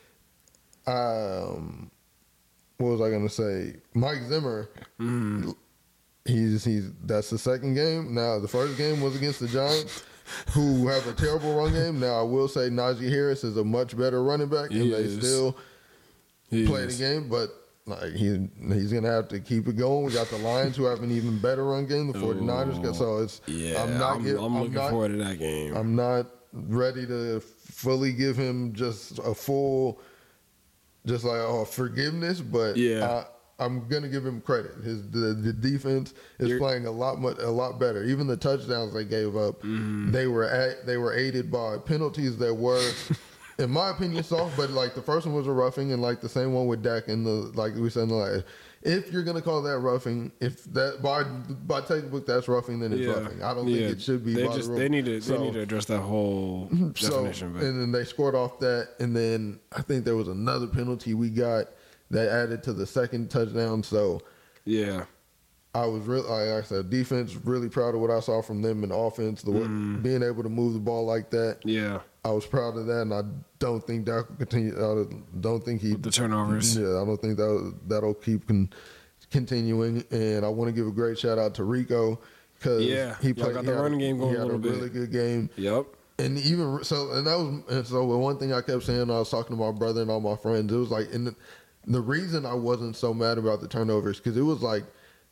um, what was I going to say? Mike Zimmer, he's, he's, that's the second game. Now, the first game was against the Giants, who have a terrible run game. Now, I will say Najee Harris is a much better running back, and He they is. still He play is. the game, but like he he's gonna have to keep it going. We got the Lions who have an even better run game. The 49ers, got, so it's Yeah, I'm not I'm, give- I'm looking not, forward to that game. I'm not ready to fully give him just a full, just like oh forgiveness, but Yeah. I, I'm gonna give him credit. His the, the defense is You're- playing a lot much a lot better. Even the touchdowns they gave up, Mm-hmm. they were at, they were aided by penalties that were. In my opinion, soft, but like the first one was a roughing, and like the same one with Dak and the like we said, like if you're gonna call that roughing, if that by by textbook that's roughing, then it's yeah. roughing. I don't Yeah. think it should be. They by just the rule. they need to So- they need to address that whole so, definition. But and then they scored off that, and then I think there was another penalty we got that added to the second touchdown. So yeah, I was really, like I said, defense really proud of what I saw from them in offense. The way- being able to move the ball like that. yeah. I was proud of that, and I don't think that will continue. I don't think he With the turnovers. Yeah, I don't think that that'll keep con, continuing. And I want to give a great shout out to Rico because Yeah, he y'all played. got he the had running a, game going he a had little bit. really good game. Yep. And even so, and that was and so. The one thing I kept saying, I was talking to my brother and all my friends. It was like, and the, the reason I wasn't so mad about the turnovers because it was like,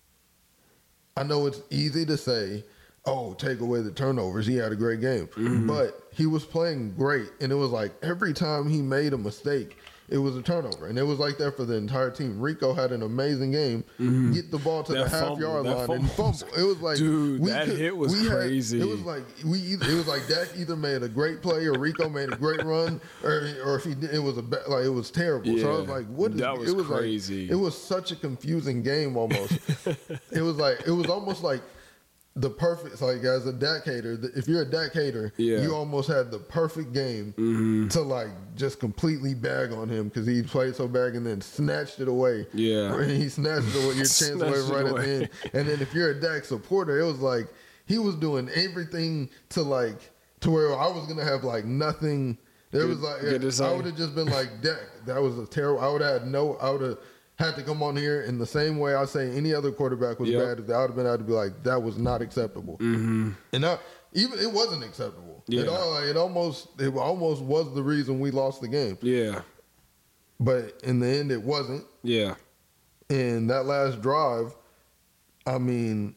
I know it's easy to say, oh, take away the turnovers. He had a great game. Mm-hmm. But he was playing great. And it was like every time he made a mistake, it was a turnover. And it was like that for the entire team. Rico had an amazing game. Mm-hmm. Get the ball to That the half fumble, yard that line fumble and fumble. It was like, Dude, that hit was we had- crazy. it was like we either, it was like Dak either made a great play or Rico made a great run, or or if he did, it was a ba- like it was terrible. So I was Yeah, like, what is that was it was crazy. Like, it was such a confusing game almost. It was like it was almost like the perfect, like as a Dak hater, if you're a Dak hater, Yeah. you almost had the perfect game Mm-hmm. to like just completely bag on him because he played so bad and then snatched it away. Yeah. And he snatched it away, your chance away Snatched it right at away. the end. And then if you're a Dak supporter, it was like he was doing everything to like to where I was gonna have like nothing. There was like good to I say. would have just been like Dak. That was a terrible. I would have had no. I would have had to come on here in the same way I say any other quarterback was Yep. bad. I would have been able to be like that was not acceptable. Mm-hmm. And I, even it wasn't acceptable. It Yeah. all it almost it almost was the reason we lost the game. Yeah. But in the end, it wasn't. Yeah. And that last drive, I mean,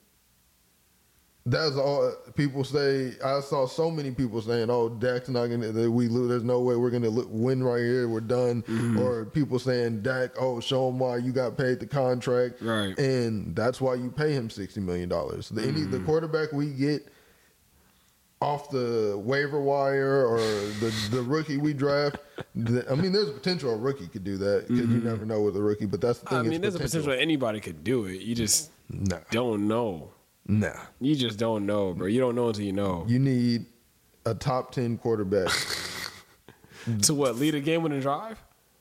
that's all people say. I saw so many people saying, "Oh, Dak's not gonna. That we lose. There's no way we're gonna lo- win right here. We're done." Mm-hmm. Or people saying, "Dak, oh, show him why you got paid the contract." Right. And that's why you pay him sixty million dollars. The any Mm-hmm. the quarterback we get off the waiver wire or the the rookie we draft. The, I mean, there's a potential a rookie could do that because you never know with a rookie. But that's the thing. Mm-hmm. I mean, it's there's a potential that anybody could do it. You just Nah, don't know. nah. You just don't know, bro. You don't know until you know. You need a top ten quarterback. To what? Lead a game winning drive?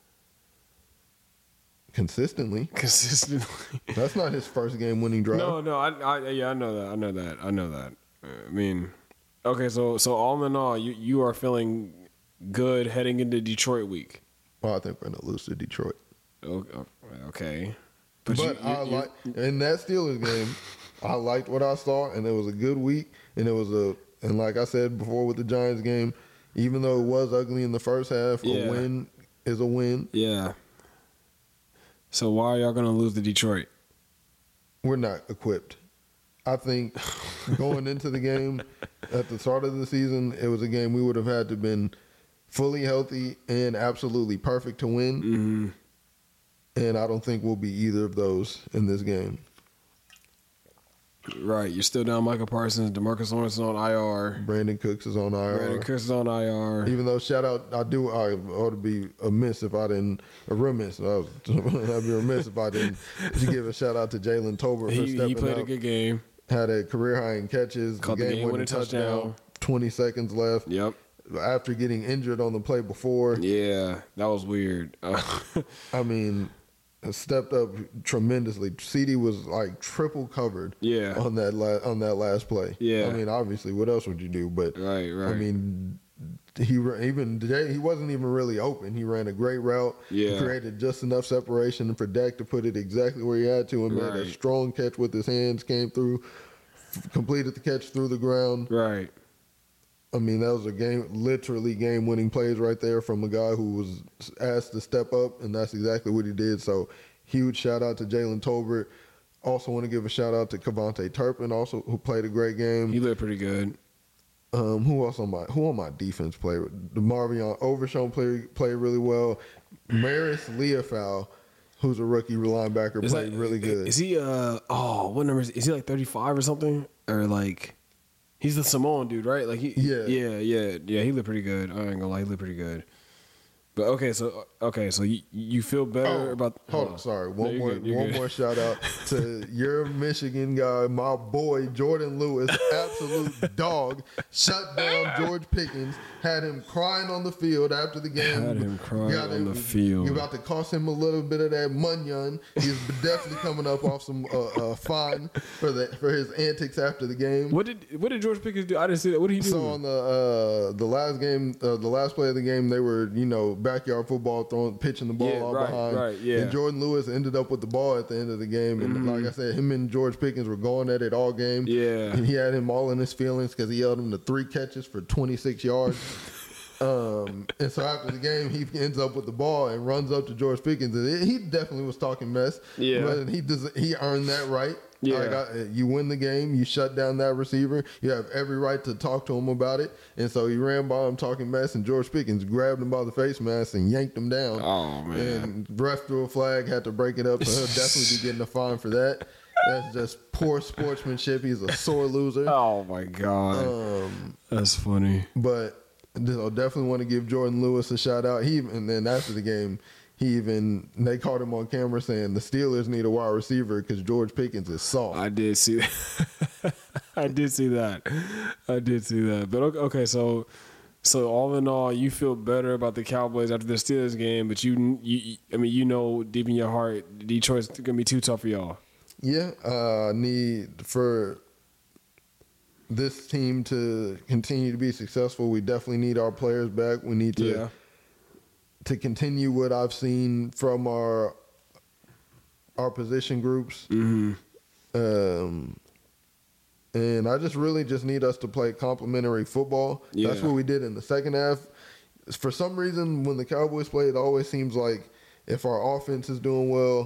Consistently. Consistently. That's not his first game winning drive. No, no, I, I, yeah, I know that. I know that. I know that. I mean, okay, so, so all in all, you, you are feeling good heading into Detroit week. Well, I think we're gonna lose to Detroit. O- Okay, But, you- you- I you- like in that Steelers game, I liked what I saw, and it was a good week, and it was a and like I said before with the Giants game, even though it was ugly in the first half, Yeah. a win is a win. Yeah. So why are y'all gonna lose to Detroit? We're not equipped. I think going into the game at the start of the season, it was a game we would have had to been fully healthy and absolutely perfect to win. Mm-hmm. And I don't think we'll be either of those in this game. Right, you're still down Michael Parsons. DeMarcus Lawrence is on I R. Brandon Cooks is on I R. Brandon Cooks is on I R. Even though shout out, I do. I ought to be amiss if I didn't. A remiss. I was, I'd be remiss if I didn't. To give a shout out to Jalen Tolbert for He, stepping he played up. a good game. Had a career high in catches. Caught the game-winning game-winning touchdown. Twenty seconds left. Yep. After getting injured on the play before. Yeah, that was weird. Uh, I mean, stepped up tremendously. C D was like triple covered. Yeah. On that la- on that last play. Yeah. I mean, obviously, what else would you do? But Right, right. I mean, he ra- even Jay, he wasn't even really open. He ran a great route. Yeah. He created just enough separation for Dak to put it exactly where he had to, and made a Right. strong catch with his hands. Came through, f- completed the catch through the ground. right. I mean, that was a game, literally game-winning plays right there from a guy who was asked to step up, and that's exactly what he did. So, huge shout out to Jalen Tolbert. Also, want to give a shout out to Kevontae Turpin, also who played a great game. He looked pretty good. Um, who else on my who on my defense played? The Marvion Overshown played played really well. Maris Leofow, who's a rookie linebacker, Is played that- really good. Is he, uh, oh, what number is, is he like thirty-five or something? Or like, he's the Samoan dude, right? Like, he, Yeah. Yeah, yeah, yeah. He looked pretty good. I ain't gonna lie, he looked pretty good. But okay, so okay, so you, you feel better Oh, about? hold on, sorry. No, One you're more, good, you're one good. more shout out to your Michigan guy, my boy Jordan Lewis, absolute dog. Shut down George Pickens, had him crying on the field after the game. Had him crying Got on him- the field. You're about to cost him a little bit of that munyon. He's definitely coming up off some uh, uh, fine for the for his antics after the game. What did what did George Pickens do? I didn't see that. What did he do? So on the uh, the last game, uh, the last play of the game, they were you know backyard football, throwing, pitching the ball Yeah, all right, behind. right, yeah. And Jordan Lewis ended up with the ball at the end of the game, and Mm-hmm. like I said, him and George Pickens were going at it all game. Yeah. and he had him all in his feelings because he held him to three catches for twenty-six yards. Um, and so after the game, he ends up with the ball and runs up to George Pickens, and he definitely was talking mess. Yeah. but he does he earned that right. Yeah. Like, I- you win the game, you shut down that receiver, you have every right to talk to him about it. And so he ran by him talking mess, and George Pickens grabbed him by the face mask and yanked him down. Oh, man. And ref threw a flag, had to break it up, so he'll definitely be getting a fine for that. That's just poor sportsmanship. He's a sore loser. Oh my god, Um, that's funny. but I definitely want to give Jordan Lewis a shout out. He even, and then after the game, he even they caught him on camera saying the Steelers need a wide receiver because George Pickens is soft. I did see that. I did see that. I did see that. But okay, okay, so so all in all, you feel better about the Cowboys after the Steelers game, but you, you I mean, you know, deep in your heart, Detroit's gonna be too tough for y'all. Yeah, uh, need for this team to continue to be successful. We definitely need our players back. We need to Yeah. to continue what I've seen from our our position groups. Mm-hmm. Um, and I just really just need us to play complementary football. Yeah. That's what we did in the second half. For some reason, when the Cowboys play, it always seems like if our offense is doing well,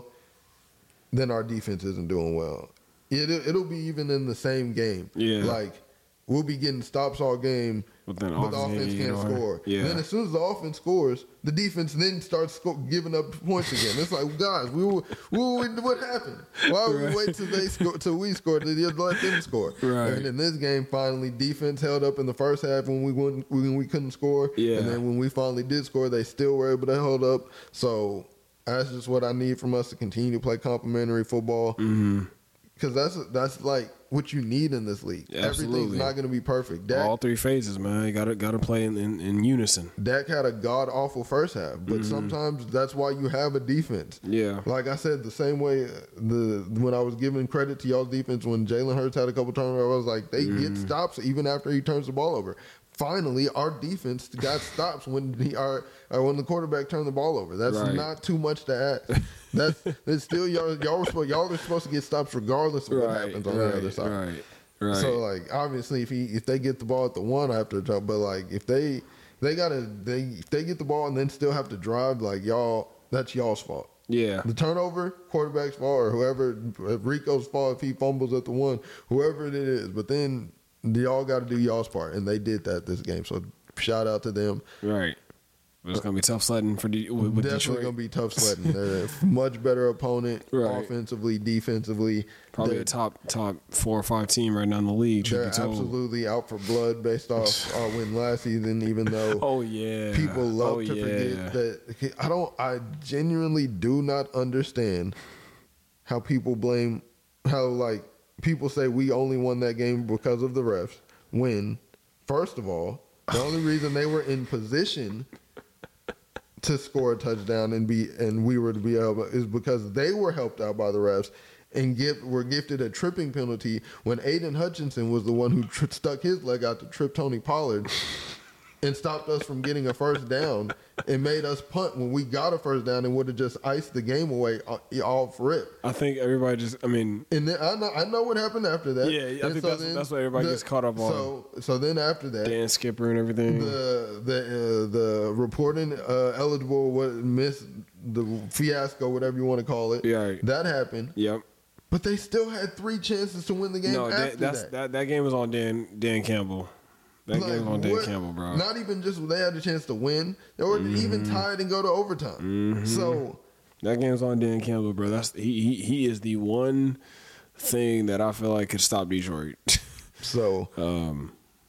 then our defense isn't doing well. It, it'll be even in the same game. Yeah. Like, we'll be getting stops all game, But then but the offense, offense you can't know, score. yeah. Then as soon as the offense scores, the defense then starts sco- giving up points again. It's like, guys, we were, we were, what happened? Why would we wait till they score, till we score to just let them score? Right. And in this game, finally, defense held up in the first half when we wouldn't, when we couldn't score. Yeah. And then when we finally did score, they still were able to hold up. So that's just what I need from us to continue to play complementary football. Mm-hmm. Because that's that's like what you need in this league. Yeah, absolutely. Everything's not going to be perfect. Dak, All three phases, man. You gotta gotta play in, in, in unison. Dak had a god awful first half, but sometimes that's why you have a defense. Yeah. Like I said, the same way uh, the when I was giving credit to y'all's defense when Jalen Hurts had a couple turnovers, I was like, they get stops even after he turns the ball over. Finally, our defense got stops when he our, or when the quarterback turned the ball over. That's Right. not too much to ask. That's, that's still y'all y'all were supposed y'all are supposed to get stops regardless of what Right, happens on right, the other side. right, right. So like obviously if he if they get the ball at the one after the top, but like if they they gotta they if they get the ball and then still have to drive, like y'all that's y'all's fault. Yeah. The turnover, quarterback's fault or whoever Rico's fault if he fumbles at the one, whoever it is. But then y'all got to do y'all's part, and they did that this game. So shout out to them. Right. It's gonna be tough sledding for De- with, with Definitely Detroit. gonna be tough sledding. They're a much better opponent, Right. offensively, defensively. Probably They're- a top top four or five team right now in the league. Truth They're be told. absolutely out for blood based off our win last season, even though Oh yeah. people love oh, to yeah. forget that. I don't. I genuinely do not understand how people blame. How like people say we only won that game because of the refs. When, first of all, the only reason they were in position to score a touchdown and be and we were to be able is because they were helped out by the refs and give, were gifted a tripping penalty when Aiden Hutchinson was the one who tri- stuck his leg out to trip Tony Pollard and stopped us from getting a first down and made us punt when we got a first down and would have just iced the game away uh, off rip. I think everybody just. I mean, And then I know I know what happened after that. Yeah, I And think that's- that's what everybody gets caught up on. So so then after that, Dan Skipper and everything. the the uh, the reporting uh, eligible what miss the fiasco, whatever you want to call it. Yeah, right. That happened, Yep. but they still had three chances to win the game No, after that, that's that. that. that game was on Dan Dan Campbell. That Like, game was on Dan what- Campbell, bro. Not even just they had a chance to win; they were even tied and go to overtime. So That game's on Dan Campbell, bro. That's he he he is the one thing that I feel like could stop Detroit. so um,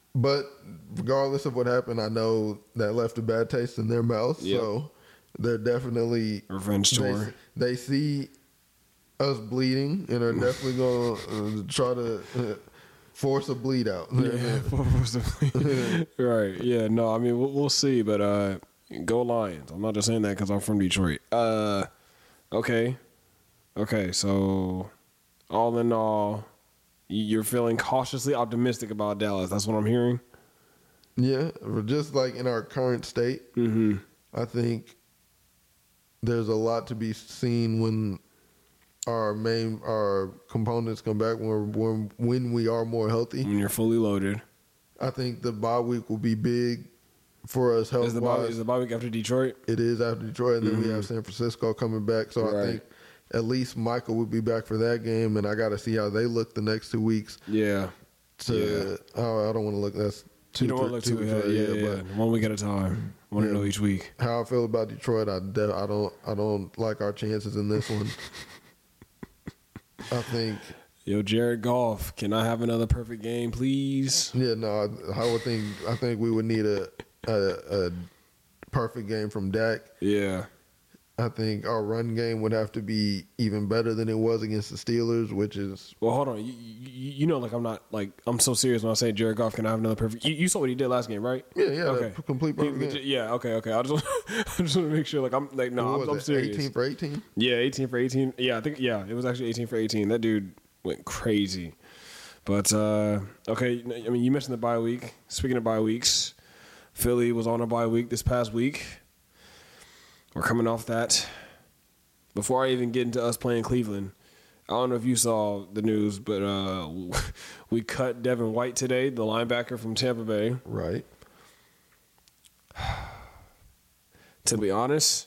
but regardless of what happened, I know that left a bad taste in their mouth. Yep. So they're definitely Revenge tour. They, they see us bleeding and are definitely going to uh, try to uh, force a bleed out. Yeah, right. Yeah, no, I mean, we'll, we'll see, but uh, go Lions. I'm not just saying that because I'm from Detroit. Uh, okay. Okay, so all in all, you're feeling cautiously optimistic about Dallas. That's what I'm hearing? Yeah, just like in our current state, Mm-hmm. I think there's a lot to be seen when our main our components come back when when when we are more healthy. When you're fully loaded. I think the bye week will be big for us health Is the, bye, wise. is the bye week after Detroit? It is after Detroit, and then Mm-hmm. we have San Francisco coming back. So Right. I think at least Michael will be back for that game, and I got to see how they look the next two weeks. Yeah. To Yeah. oh, I don't want to look. That's two. You don't want to look three- too two ahead. weeks Yeah, away, yeah, yeah. One week at a time. Want to Yeah. know each week. But how I feel about Detroit, I de- I don't I don't like our chances in this one. I think. Yo, Jared Goff, can I have another perfect game, please? Yeah, no, I, I would think I think we would need a, a a perfect game from Dak. Yeah. I think our run game would have to be even better than it was against the Steelers, which is Well, hold on. You, you, you know, like I'm not like I'm so serious when I say Jared Goff can I have another perfect. You, you saw what he did last game, right? yeah, yeah, Okay. that complete He perfect legit- game. yeah. Okay. Okay. I just I just want to make sure. Like I'm like no, What I'm, was I'm it, serious. eighteen for eighteen? Yeah, eighteen for eighteen. Yeah, I think yeah, it was actually eighteen for eighteen. That dude went crazy. But uh okay, I mean, you mentioned the bye week. Speaking of bye weeks, Philly was on a bye week this past week. We're coming off that. Before I even get into us playing Cleveland, I don't know if you saw the news, but uh, we cut Devin White today, the linebacker from Tampa Bay. Right. To be honest,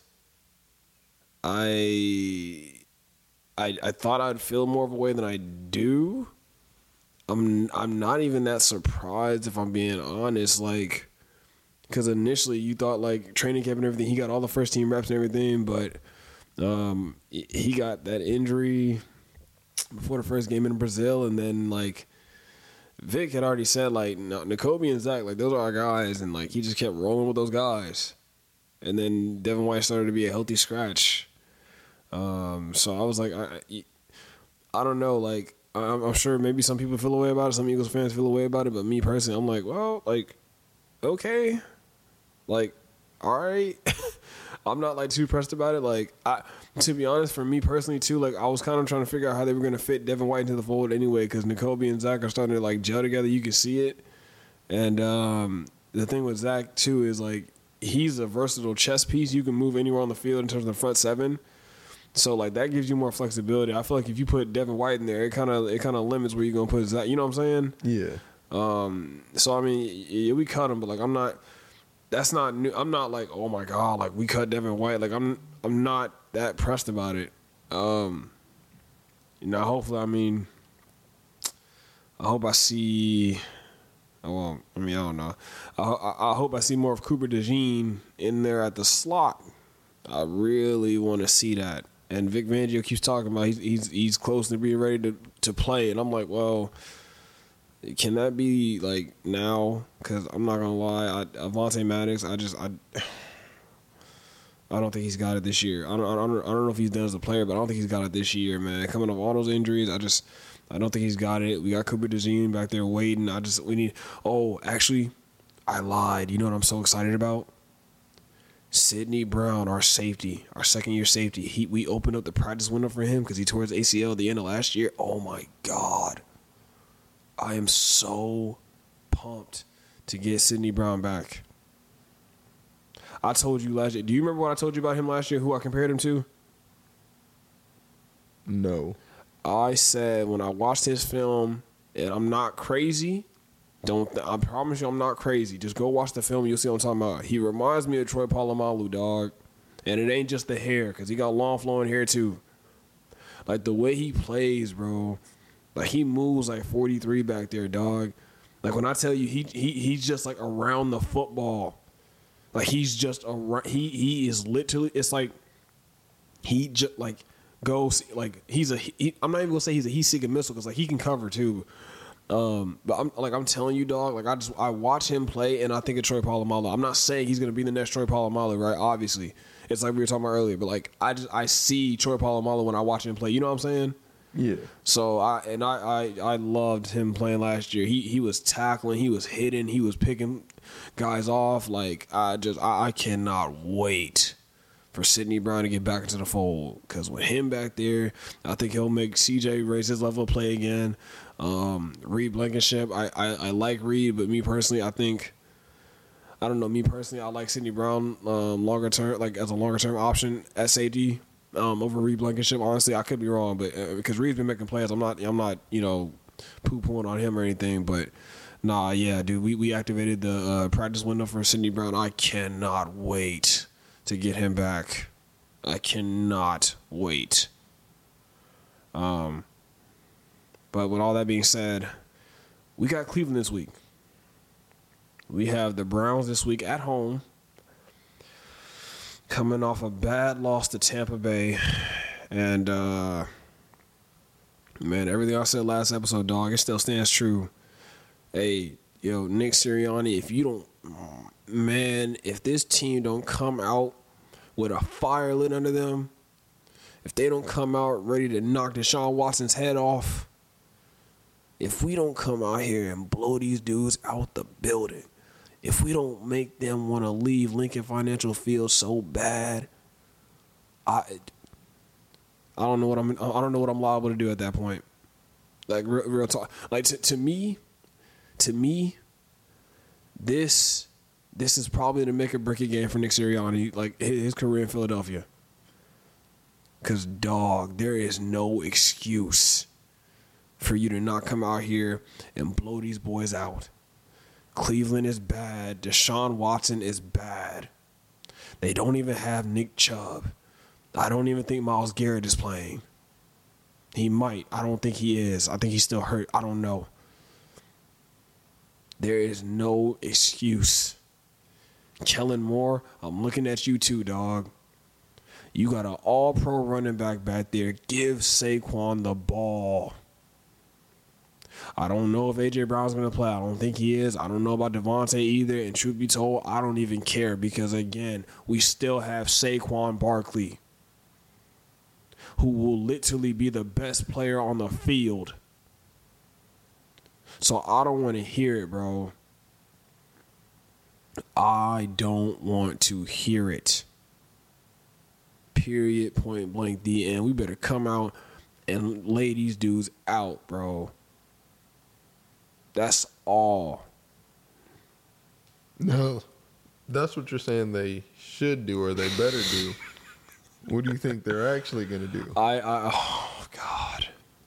I, I I thought I'd feel more of a way than I do. I'm I'm not even that surprised if I'm being honest, like, because initially you thought like training camp and everything, he got all the first team reps and everything, but um, he got that injury before the first game in Brazil, and then like Vic had already said like no, N'Kobe and Zach, like those are our guys, and like he just kept rolling with those guys. And then Devin White started to be a healthy scratch. Um, so I was like, I, I don't know. Like, I'm, I'm sure maybe some people feel a way about it. Some Eagles fans feel a way about it. But me personally, I'm like, well, like, okay. Like, all right. I'm not, like, too pressed about it. Like, I, to be honest, for me personally, too, like, I was kind of trying to figure out how they were going to fit Devin White into the fold anyway, because N'Kobe and Zach are starting to, like, gel together. You can see it. And um, the thing with Zach, too, is, like, he's a versatile chess piece. You can move anywhere on the field in terms of the front seven. So like that gives you more flexibility. I feel like if you put Devin White in there, it kind of it kind of limits where you're gonna put Zach. You know what I'm saying? Yeah. Um. So I mean, yeah, we cut him, but like I'm not. That's not new. I'm not like, oh my god, like we cut Devin White. Like I'm I'm not that pressed about it. Um. You know, hopefully, I mean, I hope I see. Oh, well, I mean, I don't know. I, I, I hope I see more of Cooper DeJean in there at the slot. I really want to see that. And Vic Fangio keeps talking about he's he's, he's close to being ready to, to play. And I'm like, well, can that be like now? Because I'm not gonna lie, I, Avonte Maddox, I just I I don't think he's got it this year. I don't I don't I don't know if he's done as a player, but I don't think he's got it this year, man. Coming off all those injuries, I just. I don't think he's got it. We got Cooper DeJean back there waiting. I just we need. Oh, actually, I lied. You know what I'm so excited about? Sidney Brown, our safety, our second year safety. He we opened up the practice window for him because he tore his A C L at the end of last year. Oh my God, I am so pumped to get Sidney Brown back. I told you last year. Do you remember what I told you about him last year? Who I compared him to? No. I said when I watched his film, and I'm not crazy. Don't th- I promise you I'm not crazy. Just go watch the film. You'll see what I'm talking about. He reminds me of Troy Polamalu, dog. And it ain't just the hair, because he got long flowing hair too. Like the way he plays, bro. Like he moves like forty-three back there, dog. Like when I tell you he he he's just like around the football. Like he's just around. He he is literally. It's like he just like. Goes like he's a. He, I'm not even gonna say he's a heat seeking missile because like he can cover too. Um, but I'm like I'm telling you, dog. Like I just I watch him play, and I think of Troy Polamalu. I'm not saying he's gonna be the next Troy Polamalu, right? Obviously, it's like we were talking about earlier. But like I just I see Troy Polamalu when I watch him play. You know what I'm saying? Yeah. So I and I, I, I loved him playing last year. He he was tackling, he was hitting, he was picking guys off. Like I just I, I cannot wait for Sidney Brown to get back into the fold, because with him back there, I think he'll make C J raise his level of play again. Um, Reed Blankenship, I, I I like Reed, but me personally, I think I don't know. Me personally, I like Sidney Brown um, longer term, like as a longer term option at safety. Um, over Reed Blankenship. Honestly, I could be wrong, but uh, because Reed's been making plays, I'm not, I'm not, you know, poo-pooing on him or anything. But nah, yeah, dude, we, we activated the uh, practice window for Sidney Brown. I cannot wait to get him back. I cannot wait. Um, but with all that being said, we got Cleveland this week. We have the Browns this week at home, coming off a bad loss to Tampa Bay. And, uh, man, everything I said last episode, dog, it still stands true. Hey, yo, Nick Sirianni, if you don't, man, if this team don't come out with a fire lit under them, if they don't come out ready to knock Deshaun Watson's head off, if we don't come out here and blow these dudes out the building, if we don't make them want to leave Lincoln Financial Field so bad, I, I don't know what I'm. I don't know what I'm liable to do at that point. Like real, real talk. Like to, to me, to me, this, this is probably the make or break game for Nick Sirianni, like his career in Philadelphia. Cause dog, there is no excuse for you to not come out here and blow these boys out. Cleveland is bad. Deshaun Watson is bad. They don't even have Nick Chubb. I don't even think Myles Garrett is playing. He might. I don't think he is. I think he's still hurt. I don't know. There is no excuse. Kellen Moore, I'm looking at you too, dog. You got an all-pro running back back there. Give Saquon the ball. I don't know if A J. Brown's going to play. I don't think he is. I don't know about Devontae either. And truth be told, I don't even care because, again, we still have Saquon Barkley, who will literally be the best player on the field. So I don't want to hear it, bro. I don't want to hear it. Period, point blank, the end. We better come out and lay these dudes out, bro. That's all. No, that's what you're saying they should do or they better do. What do you think they're actually going to do? I, I, oh, God.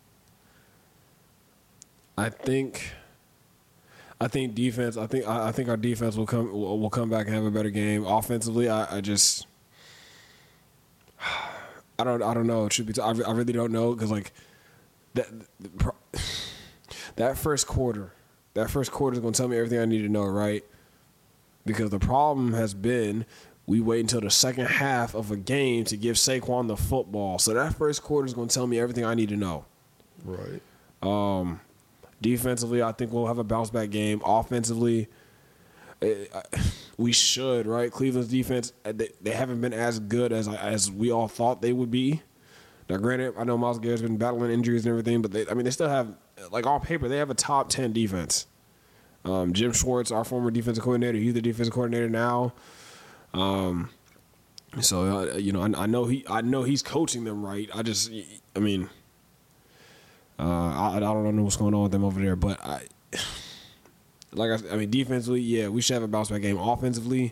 I think, I think defense, I think, I, I think our defense will come, will, will come back and have a better game. Offensively, I, I just, I don't, I don't know. It should be, I, I really don't know because, like, that, that first quarter, that first quarter is going to tell me everything I need to know, right? Because the problem has been we wait until the second half of a game to give Saquon the football. So that first quarter is going to tell me everything I need to know. Right. Um, defensively, I think we'll have a bounce back game. Offensively, we should, right? Cleveland's defense, they, they haven't been as good as as we all thought they would be. Now, granted, I know Myles Garrett's been battling injuries and everything, but they, I mean, they still have, like on paper, they have a top ten defense. Um, Jim Schwartz, our former defensive coordinator, he's the defensive coordinator now. Um, so uh, you know, I, I know he, I know he's coaching them right. I just, I mean, uh, I, I don't know what's going on with them over there, but I, like I, I mean, defensively, yeah, we should have a bounce back game. Offensively,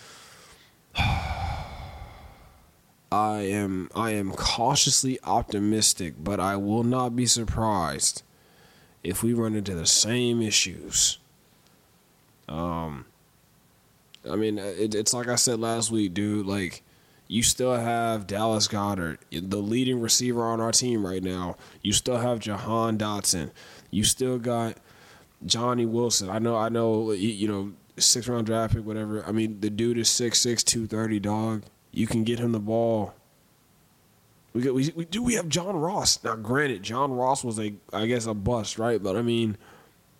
I am, I am cautiously optimistic, but I will not be surprised if we run into the same issues. Um. I mean, it, it's like I said last week, dude. Like, you still have Dallas Goedert, the leading receiver on our team right now. You still have Jahan Dotson. You still got Johnny Wilson. I know, I know. You know, six round draft pick, whatever. I mean, the dude is six six, two thirty, dog. You can get him the ball. We got, we, we do. We have John Ross. Now, granted, John Ross was a, I guess, a bust, right? But I mean,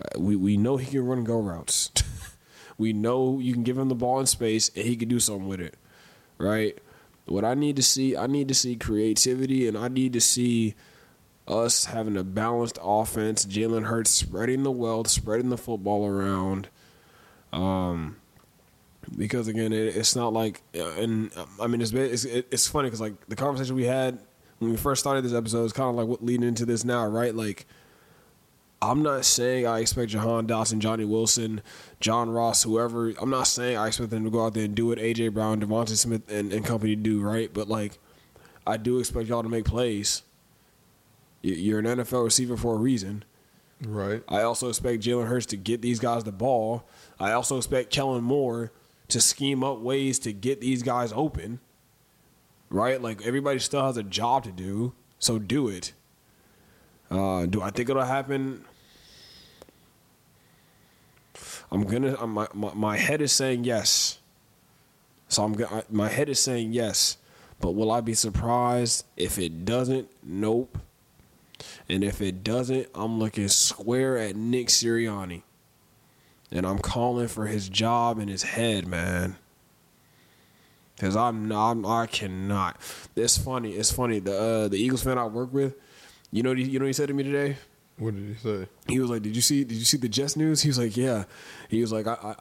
We we know he can run and go routes. We know you can give him the ball in space and he can do something with it, right? What I need to see, I need to see creativity, and I need to see us having a balanced offense. Jalen Hurts spreading the wealth, spreading the football around. Um, because again, it, it's not like, and I mean, it's it's, it's funny because like the conversation we had when we first started this episode is kind of like what leading into this now, right? Like, I'm not saying I expect Jahan Dotson, Johnny Wilson, John Ross, whoever. I'm not saying I expect them to go out there and do what A J Brown, Devontae Smith, and, and company do, right? But like, I do expect y'all to make plays. You're an N F L receiver for a reason. Right. I also expect Jalen Hurts to get these guys the ball. I also expect Kellen Moore to scheme up ways to get these guys open. Right? Like, everybody still has a job to do, so do it. Uh, do I think it'll happen? I'm gonna. I'm, my, my my head is saying yes. So I'm gonna. My head is saying yes, but will I be surprised if it doesn't? Nope. And if it doesn't, I'm looking square at Nick Sirianni, and I'm calling for his job and his head, man. Cause I'm not. I'm, I cannot. It's funny. It's funny. The uh, the Eagles fan I work with. You know, what he, you know what he said to me today? What did he say? He was like, "Did you see? Did you see the Jets news?" He was like, "Yeah." He was like, "I." I,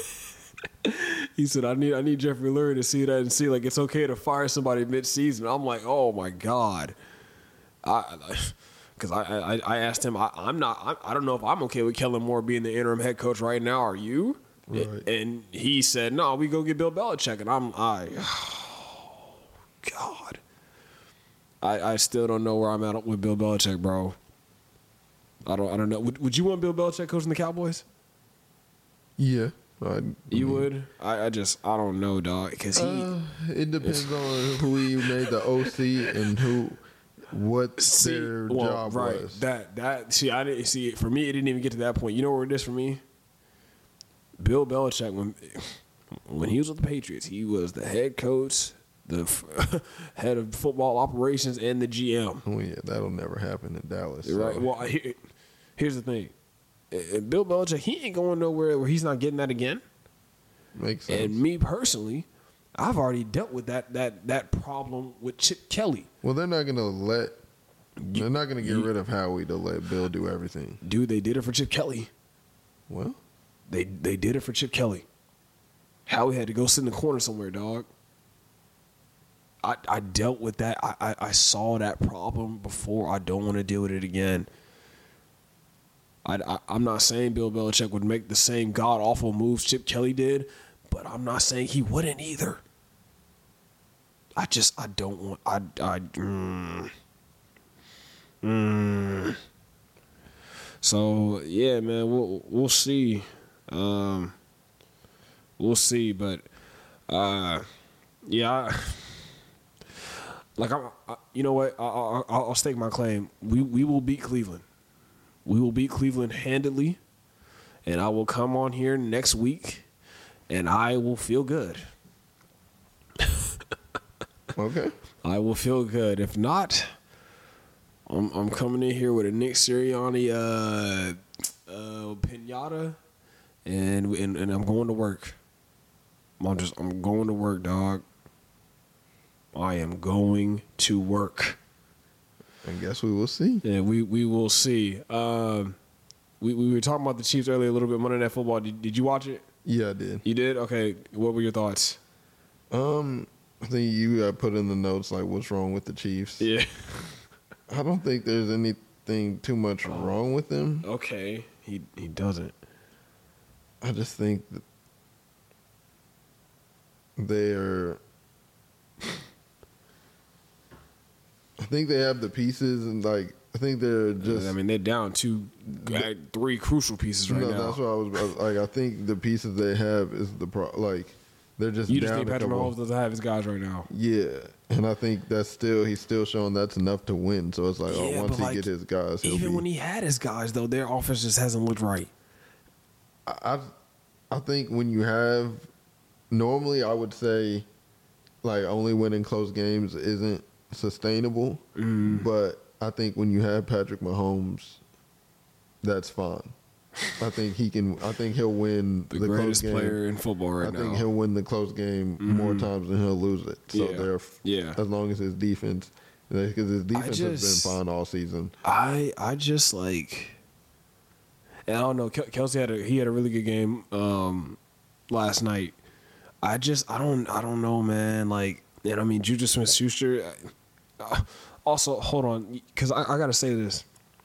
I he said, "I need, I need Jeffrey Lurie to see that and see like it's okay to fire somebody mid-season." I'm like, "Oh my god," I, because I, I, I asked him, I, I'm not, I, I don't know if I'm okay with Kellen Moore being the interim head coach right now. Are you? Right. And he said, "No, we go get Bill Belichick," and I'm, I, oh, God. I, I still don't know where I'm at with Bill Belichick, bro. I don't I don't know. Would, would you want Bill Belichick coaching the Cowboys? Yeah. I, You I mean, would? I, I just, I don't know, dog. Because he. Uh, it depends on who he made the O C and who, what see, their well, job right. was. That, that, see, I didn't see it. For me, it didn't even get to that point. You know where it is for me? Bill Belichick, when, when he was with the Patriots, he was the head coach, the f- head of football operations, and the G M. Oh yeah, that'll never happen in Dallas. so. Right. Well, he, here's the thing. Uh, Bill Belichick, he ain't going nowhere where he's not getting that again. Makes sense. And me personally, I've already dealt with that that that problem with Chip Kelly. Well, they're not gonna let. They're not gonna get you- rid of Howie to let Bill do everything. Dude, they did it for Chip Kelly. Well, They they did it for Chip Kelly. Howie had to go sit in the corner somewhere, dog. I, I dealt with that. I, I, I saw that problem before. I don't want to deal with it again. I, I, I'm not saying Bill Belichick would make the same god-awful moves Chip Kelly did, but I'm not saying he wouldn't either. I just, I don't want, I, I, mm, mm. So, yeah, man, we'll, we'll see. Um, we'll see, but, uh, yeah, I, like, I, I, you know what? I, I, I'll stake my claim. We we will beat Cleveland. We will beat Cleveland handedly, and I will come on here next week, and I will feel good. okay. I will feel good. If not, I'm I'm coming in here with a Nick Sirianni uh, uh, pinata, and, and and I'm going to work. I'm just I'm going to work, dog. I am going to work. I guess we will see. Yeah, we, we will see. Um, we we were talking about the Chiefs earlier a little bit. Monday Night Football. Did, did you watch it? Yeah, I did. You did? Okay. What were your thoughts? Um, I think you got put in the notes like what's wrong with the Chiefs. Yeah. I don't think there's anything too much wrong with them. Okay. He he doesn't. I just think that they're. I think they have the pieces, and like I think they're just. I mean, they're down two, uh, three crucial pieces right no, now. that's what I was like. I think the pieces they have is the pro. Like they're just. You just down think a Patrick couple- Mahomes doesn't have his guys right now? Yeah, and I think that's still he's still showing that's enough to win. So it's like, oh, Yeah, once but, he like, get his guys, he'll Even be. when he had his guys, though, their offense just hasn't looked right. I, I I think when you have normally I would say like only winning close games isn't sustainable, Mm. but I think when you have Patrick Mahomes, that's fine. I think he can. I think he'll win The, the, close greatest game. player in football right I now. think he'll win the close game more times than he'll lose it. So Yeah. there, Yeah. as long as his defense, because his defense has just- been fine all season. I I just like, and I don't know. Kel- Kelsey had a he had a really good game um, last night. I just I don't I don't know, man. Like, and I mean, Juju Smith-Schuster. Uh, also, hold on, because I, I gotta say this.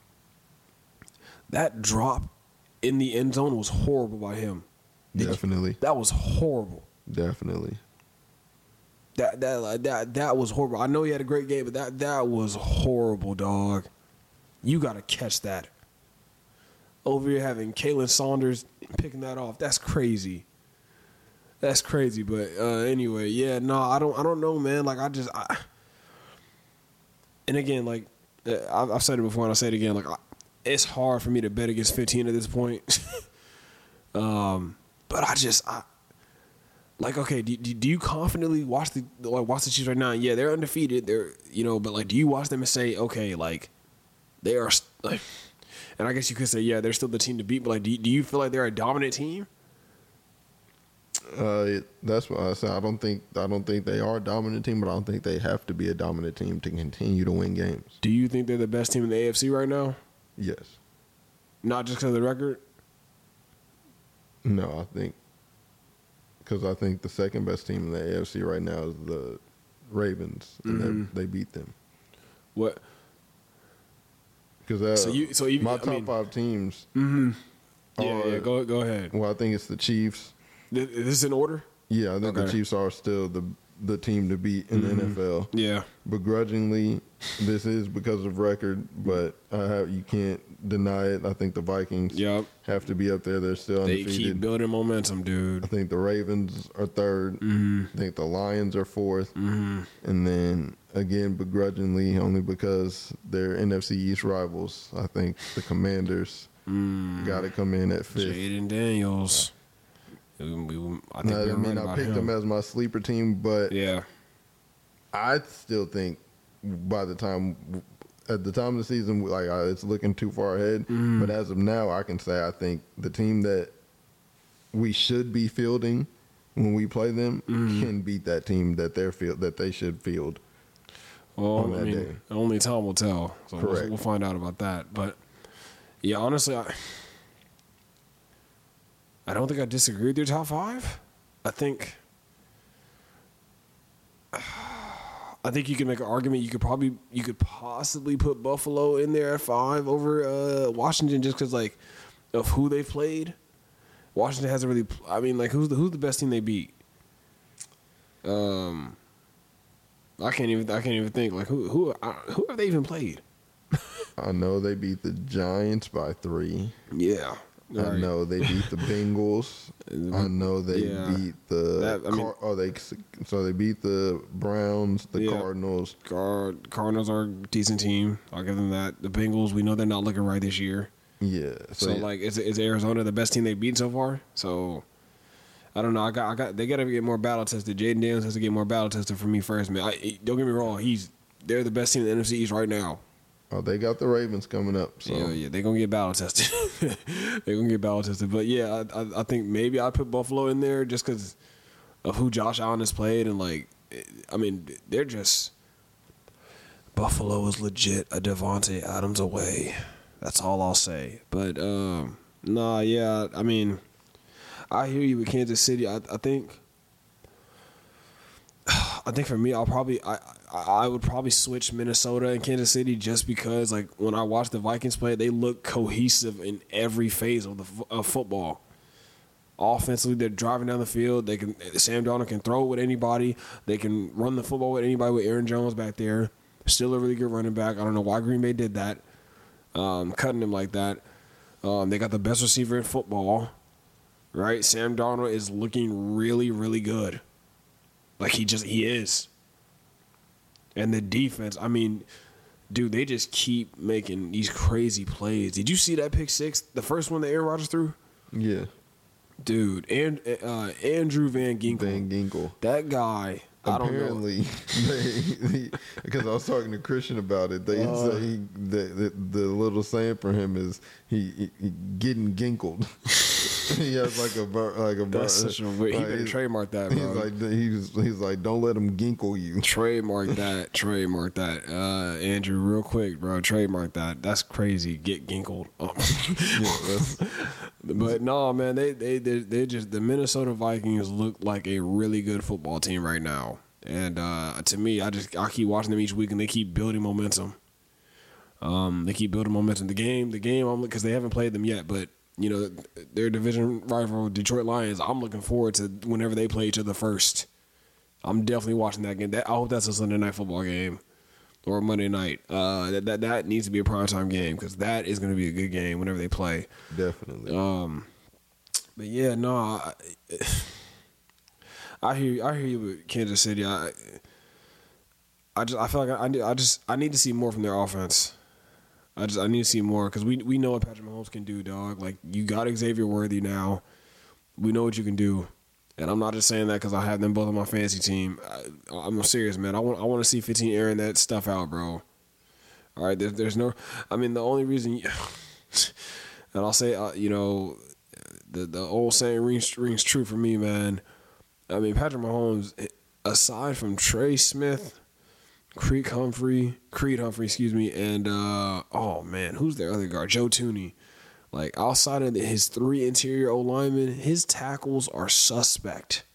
That drop in the end zone was horrible by him. Did you- Definitely, that was horrible. definitely. That that that that was horrible. I know he had a great game, but that that was horrible, dog. You got to catch that. Over here having Kalen Saunders picking that off. That's crazy. That's crazy. But uh, anyway, yeah, no, I don't I don't know, man. Like I just I, and again, like uh, I've, I've said it before and I'll say it again. Like I, it's hard for me to bet against fifteen at this point. um, but I just I. Like, okay, do, do, do you confidently watch the like watch the Chiefs right now? Yeah, they're undefeated. They're you know, but like, do you watch them and say, okay, like they are like, and I guess you could say, yeah, they're still the team to beat. But like, do you, do you feel like they're a dominant team? Uh, it- that's what I said. I don't think I don't think they are a dominant team, but I don't think they have to be a dominant team to continue to win games. Do you think they're the best team in the A F C right now? Yes. Not just because of the record. No, I think because I think the second best team in the A F C right now is the Ravens, and Mhm. they, they beat them. What? Because uh, So you- so even- my I top mean- five teams. Mm-hmm. Yeah, are- yeah. Go go ahead. Well, I think it's the Chiefs. Th- Is this in order? Yeah, I think Okay. the Chiefs are still the the team to beat in Mhm. the N F L. Yeah. Begrudgingly, this is because of record, but I have, you can't deny it. I think the Vikings Yep. have to be up there. They're still They undefeated. keep building momentum, I dude. think the Ravens are 3rd Mm-hmm. I think the Lions are fourth. Mm-hmm. And then, again, begrudgingly, only because they're N F C East rivals, I think the Commanders Mm. got to come in at fifth. Jaden Daniels. We, we, I think Now, we I were mean, right I about picked him. them as my sleeper team, but Yeah. I still think by the time at the time of the season, like I, it's looking too far ahead. Mm. But as of now, I can say I think the team that we should be fielding when we play them Mm. can beat that team that they're field that they should field. Well, on I that mean, day. only time will tell. So we'll, Correct. we'll find out about that. But yeah, honestly, I, I don't think I disagree with your top five. I think, I think you can make an argument. You could probably, you could possibly put Buffalo in there at five over uh, Washington just because like of who they played. Washington hasn't really. I mean, like who's the who's the best team they beat? Um. I can't even. I can't even think. Like who? Who? uh, Who have they even played? I know they beat the Giants by three. Yeah. I know they beat the Bengals. I know they Yeah. beat the. That- I mean- Car- oh, they so they beat the Browns, the Yeah. Cardinals. Card, Cardinals are a decent team. I'll give them that. The Bengals, we know they're not looking right this year. Yeah. So, yeah. like, is is Arizona the best team they've beaten so far? So I don't know. I got. I got. They got to get more battle tested. Jaden Daniels has to get more battle tested for me first, man. I, don't get me wrong. He's they're the best team in the N F C East right now. Oh, they got the Ravens coming up. So Yeah, yeah, they're gonna get battle tested. They're gonna get battle tested. But yeah, I, I, I think maybe I put Buffalo in there just because of who Josh Allen has played and like, I mean, they're just Buffalo is legit a Devontae Adams away. That's all I'll say. But um, nah, yeah, I mean, I hear you with Kansas City. I, I think. I think for me, I'll probably I, I I would probably switch Minnesota and Kansas City just because like when I watch the Vikings play, they look cohesive in every phase of the f- of football. Offensively, they're driving down the field. They can Sam Darnold can throw it with anybody. They can run the football with anybody. With Aaron Jones back there, still a really good running back. I don't know why Green Bay did that, um, cutting him like that. Um, they got the best receiver in football, right? Sam Darnold is looking really, really good. Like he just he is. And the defense, I mean, dude, they just keep making these crazy plays. Did you see that pick six? The first one that Aaron Rodgers threw? yeah, Dude, and uh, Andrew Van Ginkel. Van Ginkel. That guy. Apparently, they, because I was talking to Christian about it, they uh, say he, the, the the little saying for him is he, he, he getting ginkled. He has like a like a. That's such a weird. Like, he better trademark that, bro. He's like he's he's like don't let him ginkle you. Trademark that. Trademark that. Uh, Andrew, real quick, bro. Trademark that. That's crazy. Get ginkled. Oh. Yeah, that's, but no, man. They they they they just the Minnesota Vikings look like a really good football team right now. And uh, to me, I just I keep watching them each week, and they keep building momentum. Um, they keep building momentum. The game, the game, I'm because they haven't played them yet, but. You know, their division rival, Detroit Lions, I'm looking forward to whenever they play each other first. I'm definitely watching that game. That, I hope that's a Sunday night football game or a Monday night. Uh, that, that that needs to be a primetime game because that is going to be a good game whenever they play. Definitely. Um, but, yeah, no, I, I hear I hear you with Kansas City. I I just I feel like I, I, need, I just I need to see more from their offense. I just I need to see more because we we know what Patrick Mahomes can do, dog. Like you got Xavier Worthy now, we know what you can do, and I'm not just saying that because I have them both on my fantasy team. I, I'm serious, man. I want I want to see fifteen airing that stuff out, bro. All right, there, there's no. I mean, the only reason, you, and I'll say, uh, you know, the the old saying rings rings true for me, man. I mean, Patrick Mahomes, aside from Trey Smith. Creed Humphrey, Creed Humphrey, excuse me, and uh, oh man, who's their other guard? Joe Tooney. Like outside of his three interior O linemen, his tackles are suspect.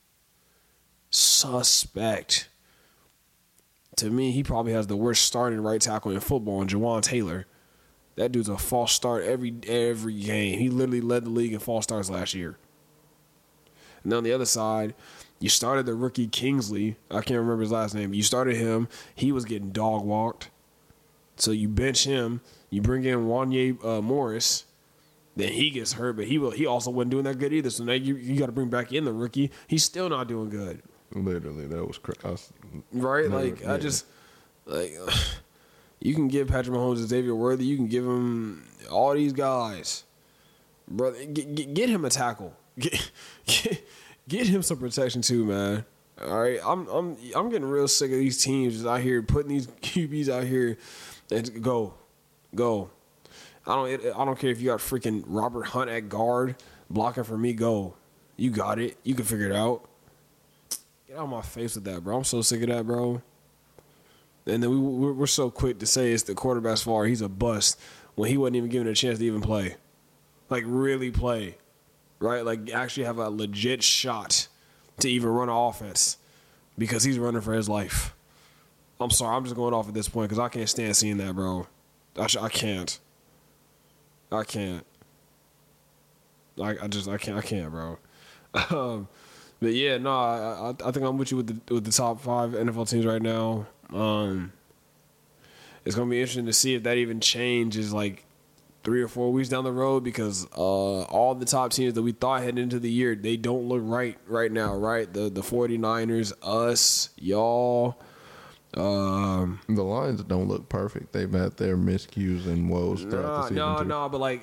Suspect. To me, he probably has the worst starting right tackle in football in Jawan Taylor. That dude's a false start every every game. He literally led the league in false starts last year. And then on the other side. You started the rookie Kingsley. I can't remember his last name. You started him. He was getting dog walked. So you bench him. You bring in Wanye uh, Morris. Then he gets hurt, but he will, he also wasn't doing that good either. So now you you got to bring back in the rookie. He's still not doing good. Literally, that was crazy. Right? Never, like, yeah. I just, like, you can give Patrick Mahomes and Xavier Worthy. You can give him all these guys. Brother, get, get, get him a tackle. Get, get, Get him some protection too, man. All right, I'm I'm I'm getting real sick of these teams out here putting these Q Bs out here. And go, go. I don't I don't care if you got freaking Robert Hunt at guard blocking for me. Go, you got it. You can figure it out. Get out of my face with that, bro. I'm so sick of that, bro. And then we we're, we're so quick to say it's the quarterback's fault. He's a bust when he wasn't even given a chance to even play, like really play. Right, like actually have a legit shot to even run an offense because he's running for his life. I'm sorry, I'm just going off at this point because I can't stand seeing that, bro. I, sh- I can't. I can't. I, I just I can't I can't, bro. Um, but yeah, no, I, I I think I'm with you with the with the top five N F L teams right now. Um, it's gonna be interesting to see if that even changes, like. Three or four weeks down the road because uh, all the top teams that we thought heading into the year, they don't look right right now, right? The the 49ers, us, y'all. Um, the Lions don't look perfect. They've had their miscues and woes throughout nah, the season. No, too. no, but like,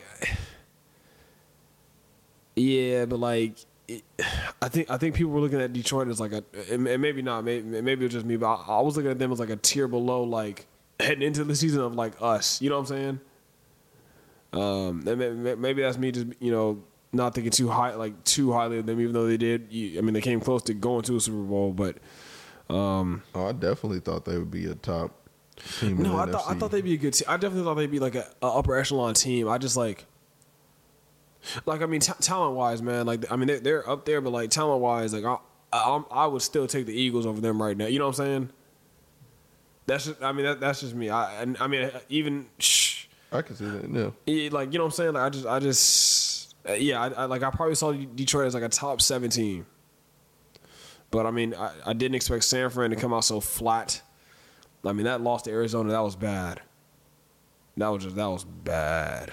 yeah, but like, it, I think I think people were looking at Detroit as like a, and maybe not, maybe, maybe it was just me, but I, I was looking at them as like a tier below, like heading into the season of like us. You know what I'm saying? Um, and maybe that's me just, you know, not thinking too high, like too highly of them, even though they did. I mean, they came close to going to a Super Bowl, but. Um, oh, I definitely thought they would be a top team. No, in I the thought N F C. I thought they'd be a good team. I definitely thought they'd be like a, a upper echelon team. I just like, like I mean, t- talent wise, man. Like I mean, they're, they're up there, but like talent wise, like I, I, I would still take the Eagles over them right now. You know what I'm saying? That's just, I mean, that, that's just me. I, I mean, even. Shh, I can see that. No, yeah, like you know what I'm saying. Like I just, I just, uh, yeah, I, I like I probably saw Detroit as like a top seven team, but I mean, I, I didn't expect San Fran to come out so flat. I mean, that loss to Arizona, that was bad. That was just that was bad.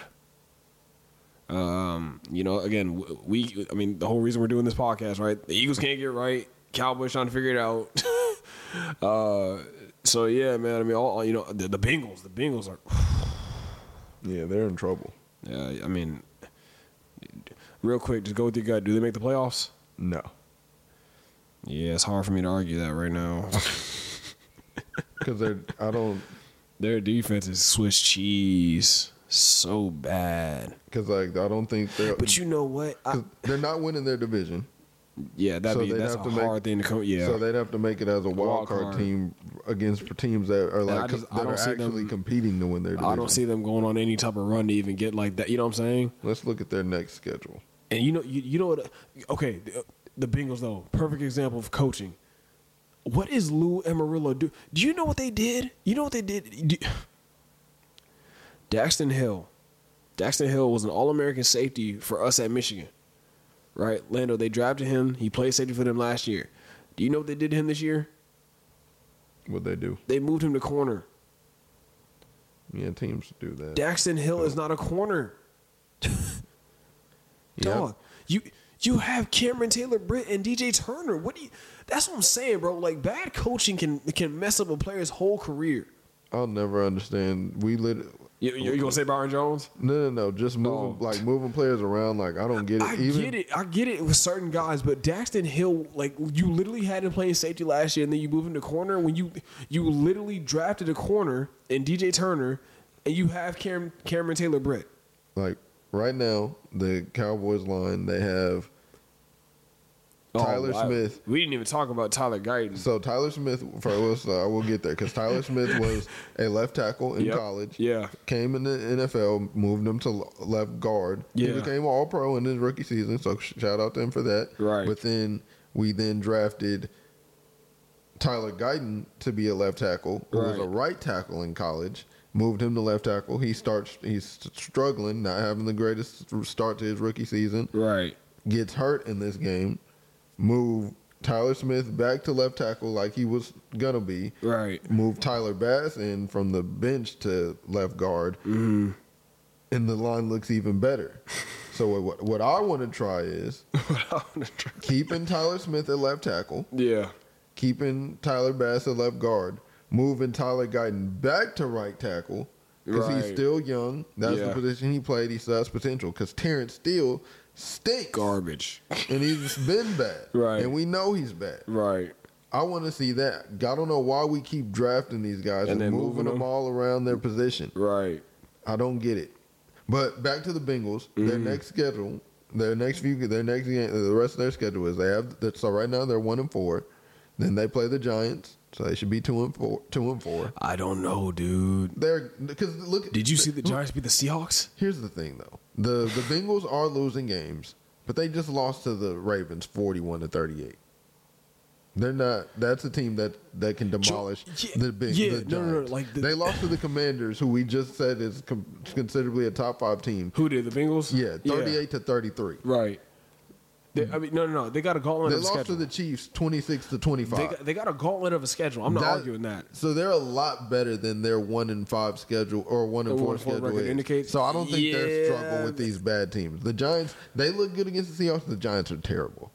Um, you know, again, we, I mean, the whole reason we're doing this podcast, right? The Eagles can't get right. Cowboys trying to figure it out. uh, so yeah, man. I mean, all you know, the, the Bengals, the Bengals are. Yeah, they're in trouble. Yeah, I mean, Real quick, just go with your gut. Do they make the playoffs? No, Yeah, it's hard for me to argue that right now. because they're. I don't. Their defense is Swiss cheese. So bad. Because like I don't think they're. But you know what? I, 'cause they're not winning their division. yeah, that'd So be they'd that's a have to hard make- thing to come. Yeah. So they'd have to make it as a wild wild card, card. team against teams that are I like just- I that don't are see actually them- competing to win their division. I don't see them going on any type of run to even get like that. You know what I'm saying? Let's look at their next schedule. And you know, you, you know what? Okay, the, the Bengals though, perfect example of coaching. What is Lou Amarillo do? Do you know what they did? You know what they did? Do, Daxton Hill. Daxton Hill was an All-American safety for us at Michigan, right? Lando, they drafted him. He played safety for them last year. Do you know what they did to him this year? What they do? They moved him to corner. Yeah, teams do that. Daxton Hill is not a corner. Yep. Dog, you you have Cameron Taylor Britt and D J Turner. What do you? That's what I'm saying, bro. Like bad coaching can can mess up a player's whole career. I'll never understand. We lit. You, you, you gonna say Byron Jones? No, no, no. Just moving, Oh. like moving players around. Like I don't get it. I Even get it. I get it with certain guys, but Daxton Hill, like you literally had him playing safety last year, and then you move him to corner. When you you literally drafted a corner in D J Turner, and you have Cam, Cameron Taylor Britt. like right now, the Cowboys line they have Tyler I- Smith. We didn't even talk about Tyler Guyton. So Tyler Smith, for us, uh, I will get there because Tyler Smith was a left tackle in Yep. college. Yeah. Came in the N F L, moved him to left guard. He Yeah. became All Pro in his rookie season, so sh- shout out to him for that. Right. But then we then drafted Tyler Guyton to be a left tackle, who was a Right. right tackle in college. Moved him to left tackle. He starts. He's struggling, not having the greatest start to his rookie season. Right. Gets hurt in this game. Move Tyler Smith back to left tackle like he was gonna be. Right. Move Tyler Bass in from the bench to left guard, mm-hmm. and the line looks even better. So what what I want to try is keeping Tyler Smith at left tackle, Yeah. keeping Tyler Bass at left guard, moving Tyler Guyton back to right tackle because he's Right. still young. That's Yeah. the position he played. He still has potential because Terrence Steele stinks. Garbage. And he's been bad. Right. And we know he's bad. Right. I want to see that. I don't know why we keep drafting these guys and, And then moving moving them them. all around their position. Right. I don't get it. But back to the Bengals. Their Mm. next schedule, their next few, their next game, the rest of their schedule is they have. So right now they're one and four. Then they play the Giants, so they should be two and four. Two and four. I don't know, dude. They're because look. Did you see the Giants beat the Seahawks? Here's the thing, though. the The Bengals are losing games, but they just lost to the Ravens, forty-one to thirty-eight. They're not. That's a team that, that can demolish yeah, the big. yeah, the no, no, no, Giants. like the- they lost to the Commanders, who we just said is com- considerably a top five team. Who did the Bengals? Yeah, thirty-eight to thirty-three. Right. They, I mean, no, no, no. They got a gauntlet They of a lost schedule. to the Chiefs, twenty-six to they twenty-five. got, they got a gauntlet of a schedule. I'm not That- arguing that. So they're a lot better than their one and five schedule or one and The four one and four schedule record is. indicates? So I don't think they're Yeah. struggle with these bad teams. The Giants, they look good against the Seahawks. The Giants are terrible.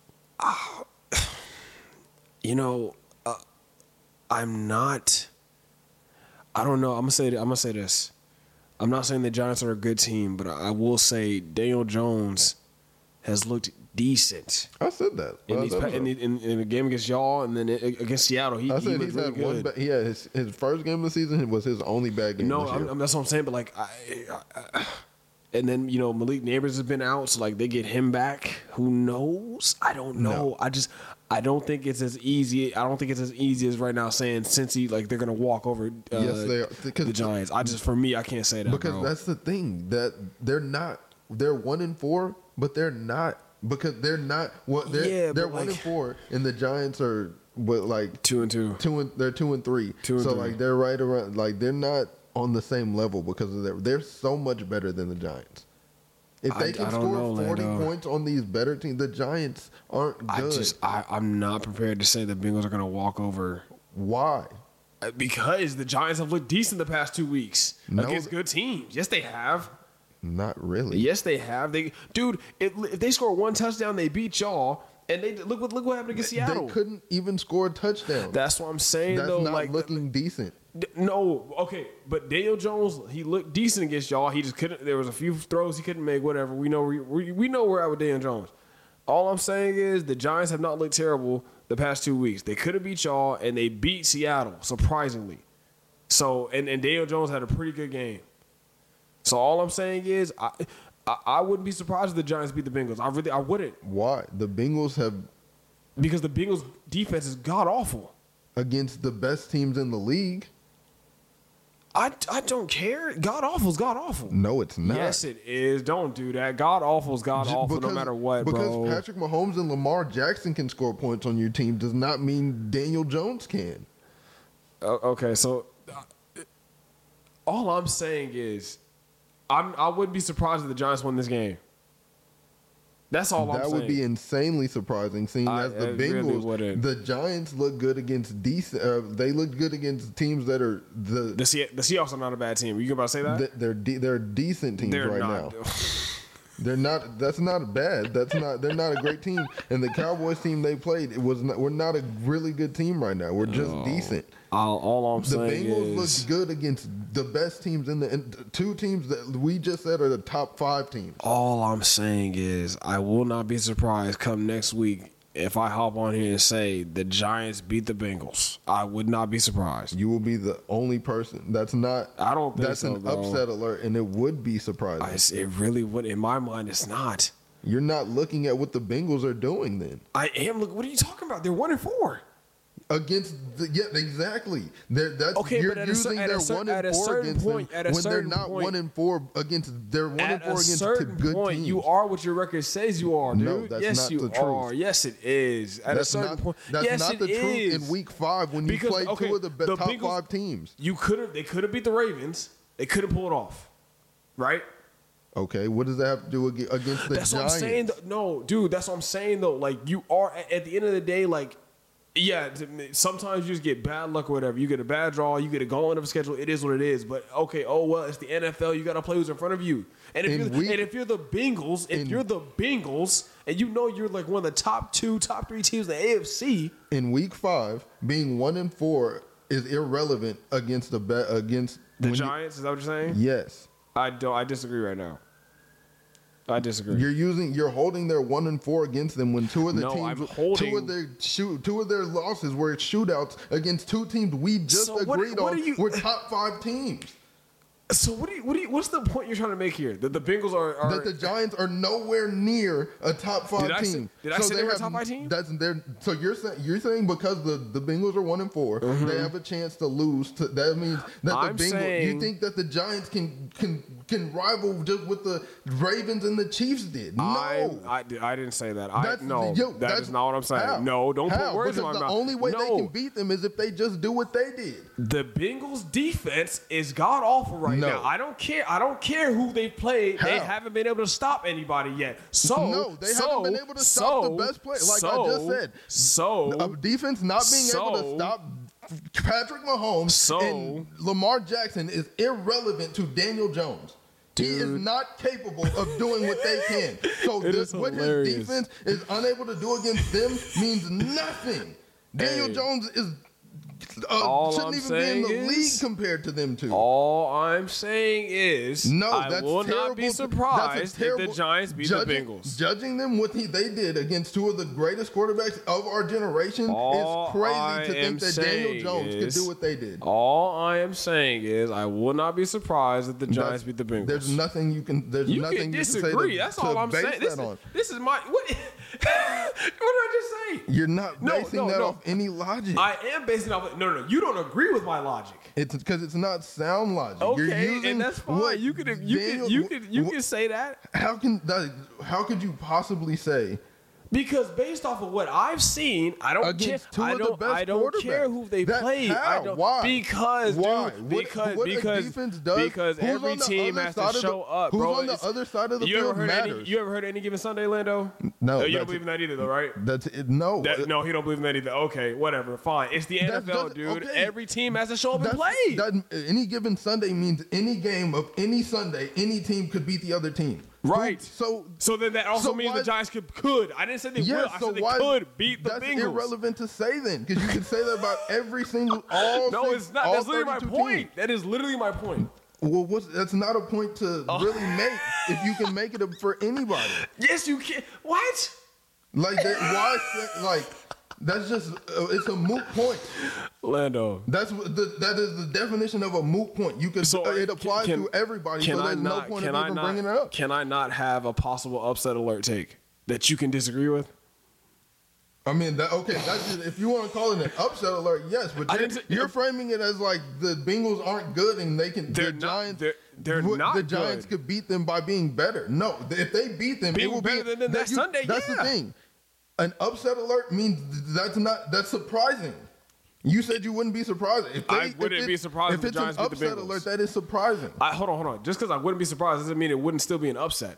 You know, uh, I'm not. I don't know. I'm gonna say. I'm gonna say this. I'm not saying the Giants are a good team, but I will say Daniel Jones has looked decent I said that. in, Well, these, I pa- said in, the, in, in the game against y'all, and then it, against Seattle. He, I he said looked he's really had good. one. Ba- he had his, his first game of the season was his only bad game. No, this year. I'm, I'm, that's what I'm saying. But like, I, I, I, and then you know Malik Neighbors has been out, so like they get him back. Who knows? I don't know. No. I just I don't think it's as easy. I don't think it's as easy as right now saying Cincy like they're gonna walk over. Uh, Yes, they are, because- the Giants. I just for me, I can't say that because bro. that's the thing that they're not. They're one and four, but they're not because they're not. What they're Yeah, they're but, one like- and four, and the Giants are what like two and two. two and they're two and three. Two and so three. like they're right around. Like they're not on the same level because of their. They're so much better than the Giants. If they I- can I don't score know, forty Lando. points on these better teams, the Giants aren't good. I just I, I'm not prepared to say the Bengals are gonna walk over. Why? Uh, Because the Giants have looked decent the past two weeks No, against th- good teams. Yes, they have. Not really. Yes, they have. They, dude, if, if they score one touchdown, they beat y'all, and they look what look what happened against Seattle. They couldn't even score a touchdown. That's what I'm saying That's though. not Like, looking decent. D- No, okay, but Daniel Jones, he looked decent against y'all. He just couldn't. There was a few throws he couldn't make. Whatever. We know. We, we, we know we're at with Daniel Jones. All I'm saying is the Giants have not looked terrible the past two weeks. They could have beat y'all, and they beat Seattle surprisingly. So, and, and Daniel Jones had a pretty good game. So all I'm saying is, I, I I wouldn't be surprised if the Giants beat the Bengals. I really I wouldn't, Why? The Bengals have because the Bengals defense is god awful. against the best teams in the league. I, I don't care. God awful is god awful. No, it's not. Yes, it is. Don't do that. God awful is god J- awful no because- matter what, because bro. Patrick Mahomes and Lamar Jackson can score points on your team does not mean Daniel Jones can. O- okay, so uh, all I'm saying is, I'm I wouldn't be surprised if the Giants won this game. That's all I'm That saying. would be insanely surprising, seeing I- as the it really Bengals, wouldn't. the Giants look good against decent. Uh, they look good against teams that are the, the Se- the Seahawks are not a bad team. Are you about to say that? the they're de- they're decent teams They're right not. now. They're not. That's not bad. That's not. They're not a great team. And the Cowboys team they played, it was. Not, we're not a really good team right now. We're just decent. all, all I'm The saying Bengals is, look good against the best teams in the and two teams that we just said are the top five teams. all I'm saying is, I will not be surprised come next week if I hop on here and say the Giants beat the Bengals. I would not be surprised. You will be the only person. That's not. I don't think That's so, an bro. upset alert, and it would be surprising. I, it really would. In my mind, it's not. You're not looking at what the Bengals are doing then. I am. Look, what are you talking about? They're one and four. Against the, yeah, exactly. They're, that's, Okay, you're but at a cer- using at a their cer- one at a and four certain against point- them at a when they're certain not point- one and four against. They're one and At four a against certain good point, teams. you are what your record says you are, dude. No, that's yes, not you the truth. are. Yes, it is. At That's a certain not, point, that's yes, not it the truth is. in week five when you Because, played okay, two of the, be- the top Bengals- five teams. You could have. They could have beat the Ravens. They couldn't pull it off, right? Okay, what does that have to do ag- against the That's Giants? what I'm saying. Though. No, dude, that's what I'm saying though. Like you are at, at the end of the day, like. Yeah, sometimes you just get bad luck or whatever. You get a bad draw, you get a gauntlet of a schedule. It is what it is. But okay, oh well, it's the N F L. You got to play who's in front of you. And if In you're week- and if you're the Bengals, if in- you're the Bengals, and you know you're like one of the top two, top three teams in the A F C. In week five, being one and four is irrelevant against the be- against The when you- Giants, is that what you're saying? yes. I don't. I disagree right now. I disagree. You're using you're holding their one and four against them when two of the No, teams I'm holding- two of their shoot two of their losses were shootouts against two teams we just So what- agreed what on are you- were top five teams. so what do you? What do you? What's the point you're trying to make here? That the Bengals are. are That the Giants are nowhere near a top five Did I say- team. did I say they were a have- top five team? That's their, so you're saying you're saying because the, the Bengals are one and 4 they have a chance to lose. To, that means that the Mm-hmm. I'm Bengals. saying- you think that the Giants can can can rival just what the Ravens and the Chiefs did? No. I, I, di- I didn't say that. I That's- no, yo, that that's- is not what I'm saying. how? No, don't How? put words in my Because mouth. the only way no. they can beat them is if they just do what they did. The Bengals defense is god awful right No. now. I don't care. I don't care who they played. They How? haven't been able to stop anybody yet. So No, they so, haven't been able to stop so, the best player. Like so, I just said, So a defense not being able to So- stop Patrick Mahomes So- and Lamar Jackson is irrelevant to Daniel Jones. He is Dude. not capable of doing what they can. So It this, is what hilarious. his defense is unable to do against them means nothing. Daniel Hey. Jones is uh, All shouldn't I'm even be in the saying league is- compared to them two. all I'm saying is No, I that's will terrible. not be That's a surprised if terrible- the Giants beat judging, the Bengals. Judging them what he, they did against two of the greatest quarterbacks of our generation All is crazy I to am think that Daniel saying Jones is- could do what they did. All I am saying is I will not be surprised if the Giants That's- beat the Bengals. There's nothing you can. There's You nothing can you disagree. can say to, That's to all I'm base saying. This is, that on. this is my what? what did I just say? You're not No, basing no, that no. off any logic. I am basing it off. No, no, no. You don't agree with my logic. it's because it's not sound logic. You're Okay, using and that's fine. what You could, you Daniel- could, you could, you wh- could say that How can that, how could you possibly say because based off of what I've seen, I don't care. against two I of the don't. best I don't care quarterbacks? who they That- played. how? I don't. Why? Because, Why? dude. What- Because what a because defense does- because who's every on the team other has side to of the- show up, who's bro. on the It's- other side of the you field ever heard any? matters. You ever heard any given Sunday, Lando? No, Oh, you don't that's- believe in that either, though, right? That's it. No, That, no, he don't believe in that either. Okay, whatever, fine. It's the That N F L, doesn't- dude. okay. Every team has to show up and That's- play. That, any given Sunday means any game of any Sunday, any team could beat the other team. Right. So So then that also so means why- the Giants could could. I didn't say they yeah, will. I so said they why, could beat the that's Bengals. irrelevant to say then, because you can say that about every single all. No, six, it's not. all That's literally my thirty-two point. teams. That is literally my point. Well, what's, that's not a point to Oh. really make if you can make it up for anybody. Yes, you can. What? Like that, why? say- Like that's just uh, it's a moot point. Lando. That's what the, that is the definition of a moot point. You can So uh, it applies can- to everybody. Can So I there's not? no point Can of I even not? bringing it up. Can I not have a possible upset alert take that you can disagree with? I mean, that, okay, that's just, if you want to call it an upset alert, yes, but I you're, didn't say- you're framing it as like the Bengals aren't good and they can. They're the not- Giants, they're- they're what- not The Giants good. could beat them by being better. No, if they beat them, Being it will better be than them that you- Sunday, That's yeah. the thing. An upset alert means that's not that's surprising. You said you wouldn't be surprised if they, I if wouldn't it- be surprised if the it's Giants an beat the upset Bengals. alert. That is surprising. I, hold on, hold on. Just because I wouldn't be surprised doesn't mean it wouldn't still be an upset.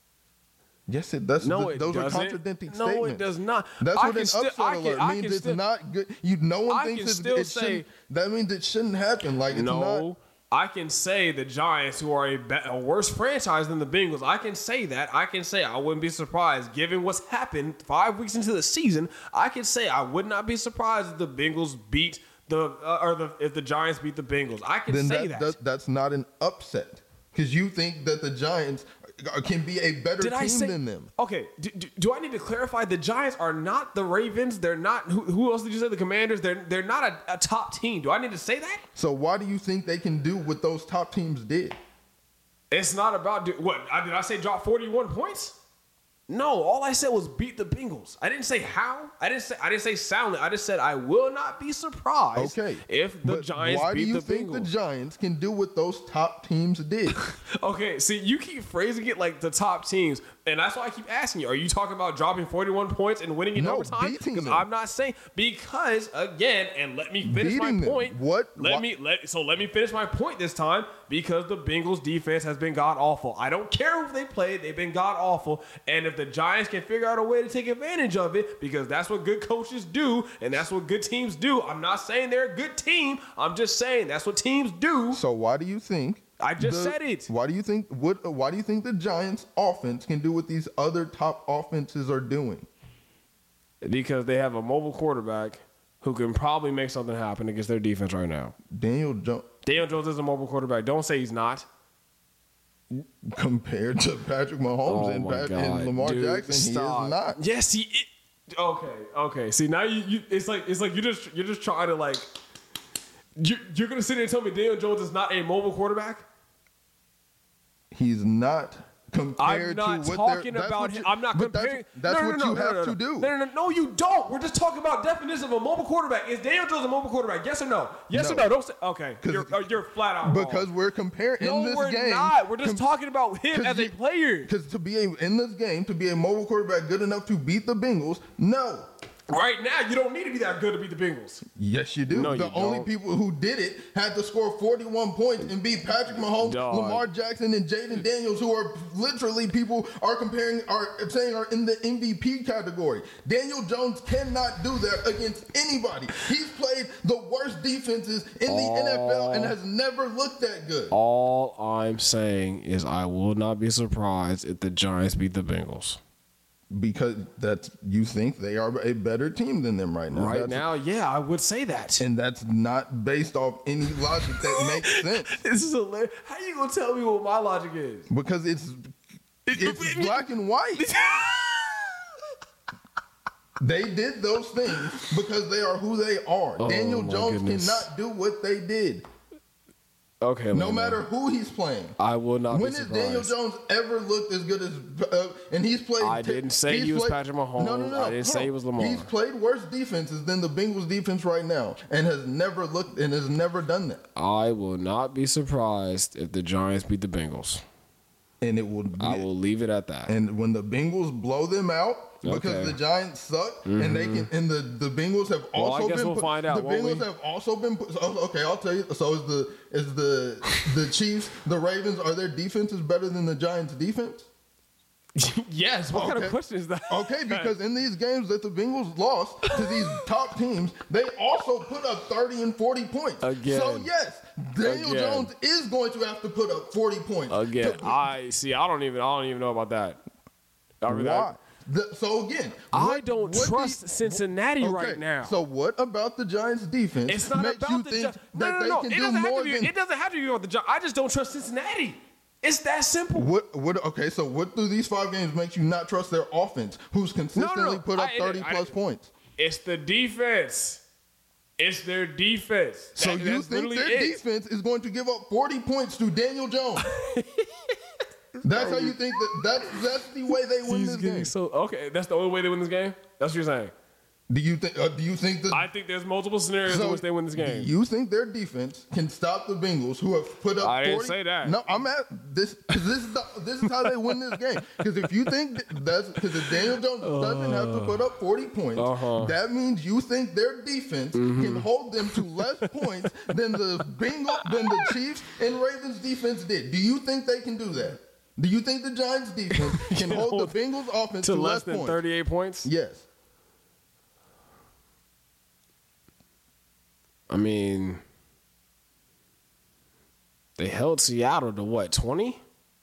Yes, it does. No, th- it those doesn't. are contradicting No, it statements. does not. That's I what can an still- upset I can- alert I means. can It's still- not good. You, no one I thinks can it's, still it say- shouldn't. That means it shouldn't happen. Like it's No, not. I can say the Giants, who are a, be- a worse franchise than the Bengals, I can say that. I can say I wouldn't be surprised, given what's happened five weeks into the season. I can say I would not be surprised if the Bengals beat the uh, or the if the Giants beat the Bengals. I can Then say that, that. that that's not an upset because you think that the Giants can be a better Did team I say than them. Okay, do, do, do I need to clarify? The Giants are not the Ravens. They're not. Who, who else did you say? The Commanders. They're they're not a, a top team. Do I need to say that? So why do you think they can do what those top teams did? It's not about do, what I, did I say. Drop forty-one points? No, all I said was beat the Bengals. I didn't say how. I didn't say I didn't say soundly. I just said I will not be surprised. Okay, if the but Giants why beat do you the think Bengals. the Giants can do what those top teams did? Okay, see, you keep phrasing it like the top teams, and that's why I keep asking you: are you talking about dropping forty-one points and winning in No, overtime? beating Because them. I'm not saying because again, and let me finish Beating my them. point. What? Let Why- me let so let me finish my point this time because the Bengals defense has been god awful. I don't care who they played; they've been god awful, and if the Giants can figure out a way to take advantage of it, because that's what good coaches do, and that's what good teams do. I'm not saying they're a good team. I'm just saying that's what teams do. So why do you think? I just the- said it. Why do you think what? Why do you think the Giants' offense can do what these other top offenses are doing? Because they have a mobile quarterback who can probably make something happen against their defense right now. Daniel Jones Daniel Jones is a mobile quarterback. Don't say he's not. compared to Patrick Mahomes Oh and, my Pat, God, and Lamar dude, Jackson, stop. he is not. Yes, he. Is. Okay, okay. See now you, you, it's like it's like you just you're just trying to like. You, you're gonna sit there and tell me Daniel Jones is not a mobile quarterback? He's not compared I'm not to what talking they're, that's about what him. you- I'm not but comparing. That's, that's no, no, what no, you no, have no, no, to do. No, no, no, no, you don't. We're just talking about definition of a mobile quarterback. Is Daniel Jones a mobile quarterback? Yes or no? Yes or No. no? Don't say. Okay, 'Cause- you're, uh, you're flat out wrong. Because we're comparing no, in this we're game. not. We're just com- talking about him 'cause as a you- player. Because to be a, in this game, to be a mobile quarterback good enough to beat the Bengals, no. Right now, you don't need to be that good to beat the Bengals. Yes, you do. No, the you only don't. people who did it had to score forty-one points and beat Patrick Mahomes, Dog. Lamar Jackson, and Jaden Daniels, who are literally people are comparing, are saying are in the M V P category. Daniel Jones cannot do that against anybody. He's played the worst defenses in the N F L and has never looked that good. All I'm saying is I will not be surprised if the Giants beat the Bengals. Because that's you think they are a better team than them right now. Right That's- now, yeah, I would say that. and that's not based off any logic that makes sense. This is hilarious. How you gonna tell me what my logic is? Because it's it's black and white. They did those things because they are who they are. Oh, Daniel my Jones goodness. cannot do what they did, Okay, no Lando. matter who he's playing. I will not When be has surprised. Daniel Jones ever looked as good as? Uh, and he's played. I didn't say he's he was played- Patrick Mahomes. No, no, no. I didn't hold say on. he was Lamar. He's played worse defenses than the Bengals defense right now, and has never looked and has never done that. I will not be surprised if the Giants beat the Bengals. And it will. Be, I will leave it at that. And when the Bengals blow them out because Okay. the Giants suck, and they can, and the, the Bengals have Well, I also guess been. we'll put- find out, The won't Bengals we? have also been. Put, so, okay, I'll tell you. So is the is the the Chiefs, the Ravens, are their defenses better than the Giants' defense? Yes. What kind Okay. of question is that? Okay, because in these games that the Bengals lost to these top teams, they also put up thirty and forty points. Again. So yes, Daniel Again. Jones is going to have to put up forty points. Again, to- I see. I don't even. I don't even know about that. I mean, Why? The- so again, I what- don't what do trust you- Cincinnati okay, right now. So what about the Giants' defense It's not makes about you the think Gi- that no, no, they no. can It do doesn't have more to be. than It doesn't have to be about the Giants. I just don't trust Cincinnati. It's that simple. what? What? Okay, so what through these five games makes you not trust their offense, who's consistently no. put up I- thirty I- plus points? It's the defense. It's their defense. So That- you that's think literally their it. defense is going to give up forty points to Daniel Jones? That's how you think that that's that's the way they win He's this getting game. so okay. That's the only way they win this game. That's what you're saying. Do you think? Uh, do you think that? I think there's multiple scenarios so in which they win this game. Do you think their defense can stop the Bengals, who have put up? I didn't forty say that. No, I'm at this. 'Cause this is the, this is how they win this game. Because if you think that- that's because if Daniel Jones doesn't have to put up forty points, Uh-huh. that means you think their defense Mm-hmm. can hold them to less points than the Bengals, than the Chiefs and Ravens defense did. Do you think they can do that? Do you think the Giants defense can hold hold the Bengals offense to to, less than points? thirty-eight points. Yes. I mean, they held Seattle to what, twenty?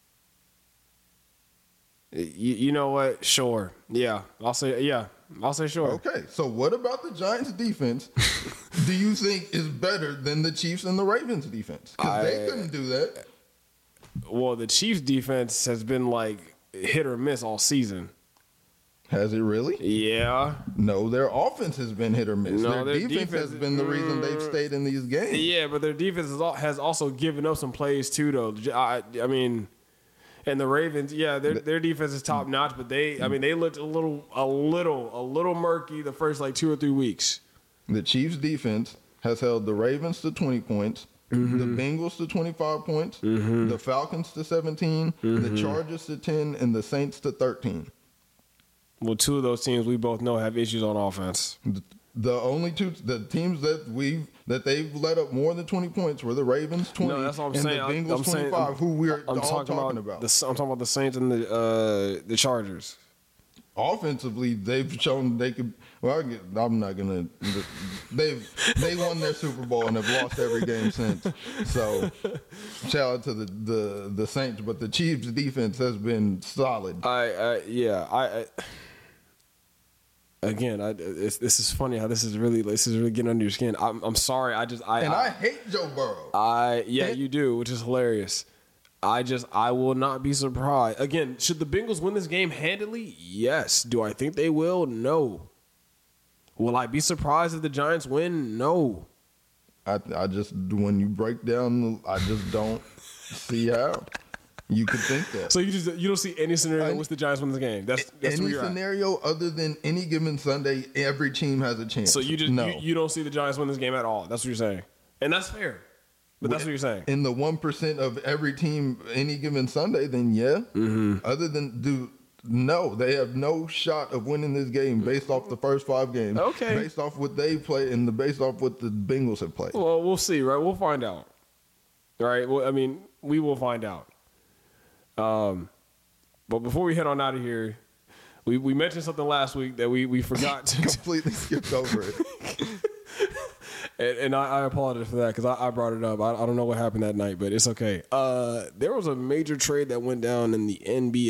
You, you know what? Sure. Yeah. I'll say, yeah. I'll say sure. Okay, so what about the Giants' defense? Do you think is better than the Chiefs and the Ravens' defense? Because they I- couldn't do that. Well, the Chiefs' defense has been like hit or miss all season. Has it really? Yeah. No, their offense has been hit or miss. No, their, their defense, defense- has been the reason they've stayed in these games. Yeah, but their defense has al- has also given up some plays too, though. I, I mean, and the Ravens, yeah, their their defense is top notch, but they, I mean, they looked a little, a little, a little murky the first like two or three weeks. The Chiefs' defense has held the Ravens to twenty points, Mm-hmm. the Bengals to twenty-five points, the Falcons to seventeen, Mm-hmm. the Chargers to ten, and the Saints to thirteen. Well, two of those teams we both know have issues on offense. The, the only two the teams that we that they've let up more than twenty points were the Ravens twenty No, that's what I'm and saying. the I'm- Bengals I'm saying- twenty-five, who we're I'm all talking, talking, about, about. The, I'm talking about the Saints and the uh, the Chargers. Offensively, they've shown they could. Well, I get, I'm not gonna. They've they won their Super Bowl and have lost every game since. So, shout out to the the the Saints, but the Chiefs' defense has been solid. I, I yeah, I. I Again, I, it's, this is funny how this is really this is really getting under your skin. I'm, I'm sorry. I just I And I, I hate Joe Burrow. I yeah you do, which is hilarious. I just I will not be surprised. Again, should the Bengals win this game handily? Yes. Do I think they will? No. Will I be surprised if the Giants win? No. I I just when you break down, the, I just don't see how you could think that. So you just you don't see any scenario in which the Giants win this game. That's that's where Any you're at. scenario other than any given Sunday, every team has a chance. So you just no. you, you don't see the Giants win this game at all. That's what you're saying, and that's fair. But that's what you're saying. In the one percent of every team any given Sunday, then yeah. Mm-hmm. Other than do no, they have no shot of winning this game based off the first five games. Okay. Based off what they play and the based off what the Bengals have played. Well, we'll see, right? We'll find out. All right. Well, I mean, we will find out. Um, but before we head on out of here, we, we mentioned something last week that we, we forgot to, Completely skipped over it. and, and I, I apologize for that because I, I brought it up. I, I don't know what happened that night, but it's okay. Uh, there was a major trade that went down in the N B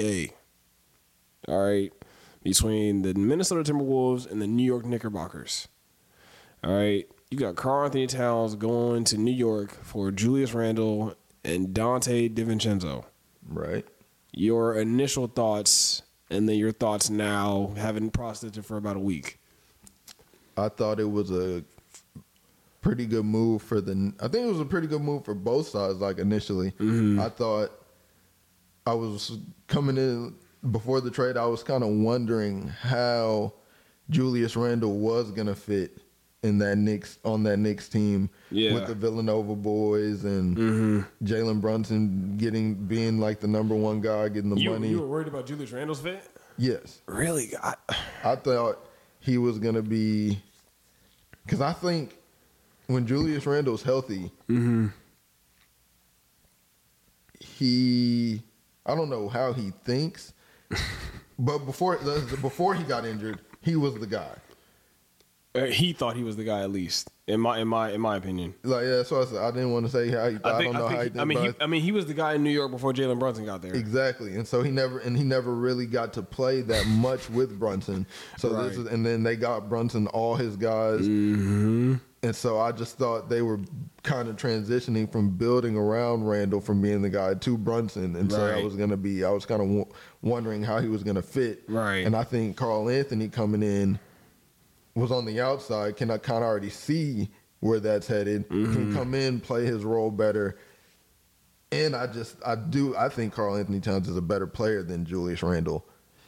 A. All right, between the Minnesota Timberwolves and the New York Knickerbockers. All right, you got Karl Anthony Towns going to New York for Julius Randle and Dante DiVincenzo. Right. Your initial thoughts, and then your thoughts now, having processed it for about a week. I thought it was a pretty good move for the. I think it was a pretty good move for both sides. Like initially, Mm-hmm. I thought I was coming in before the trade. I was kind of wondering how Julius Randle was gonna fit in that Knicks on that Knicks team Yeah. with the Villanova boys and Mm-hmm. Jalen Brunson getting being like the number one guy, getting the You, money. you were worried about Julius Randle's fit? Yes. Really? I, I thought he was going to be – because I think when Julius Randle's healthy, Mm-hmm. he – I don't know how he thinks, but before before he got injured, he was the guy. Uh, he thought he was the guy, at least in my in my in my opinion. Like yeah, that's what I said. I didn't want to say how he thought. I, think, I don't know I think how he he, did. I mean, he, but I mean, he was the guy in New York before Jalen Brunson got there. exactly, and so he never and he never really got to play that much with Brunson. So Right. this is, and then they got Brunson all his guys, Mm-hmm. and so I just thought they were kind of transitioning from building around Randall from being the guy to Brunson, and so I Right. was gonna be. I was kind of w- wondering how he was gonna fit. Right. And I think Carl Anthony coming in was on the outside. Can I kind of already see where that's headed? Mm-hmm. Can come in, play his role better. And I just, I do, I think Carl Anthony Towns is a better player than Julius Randle.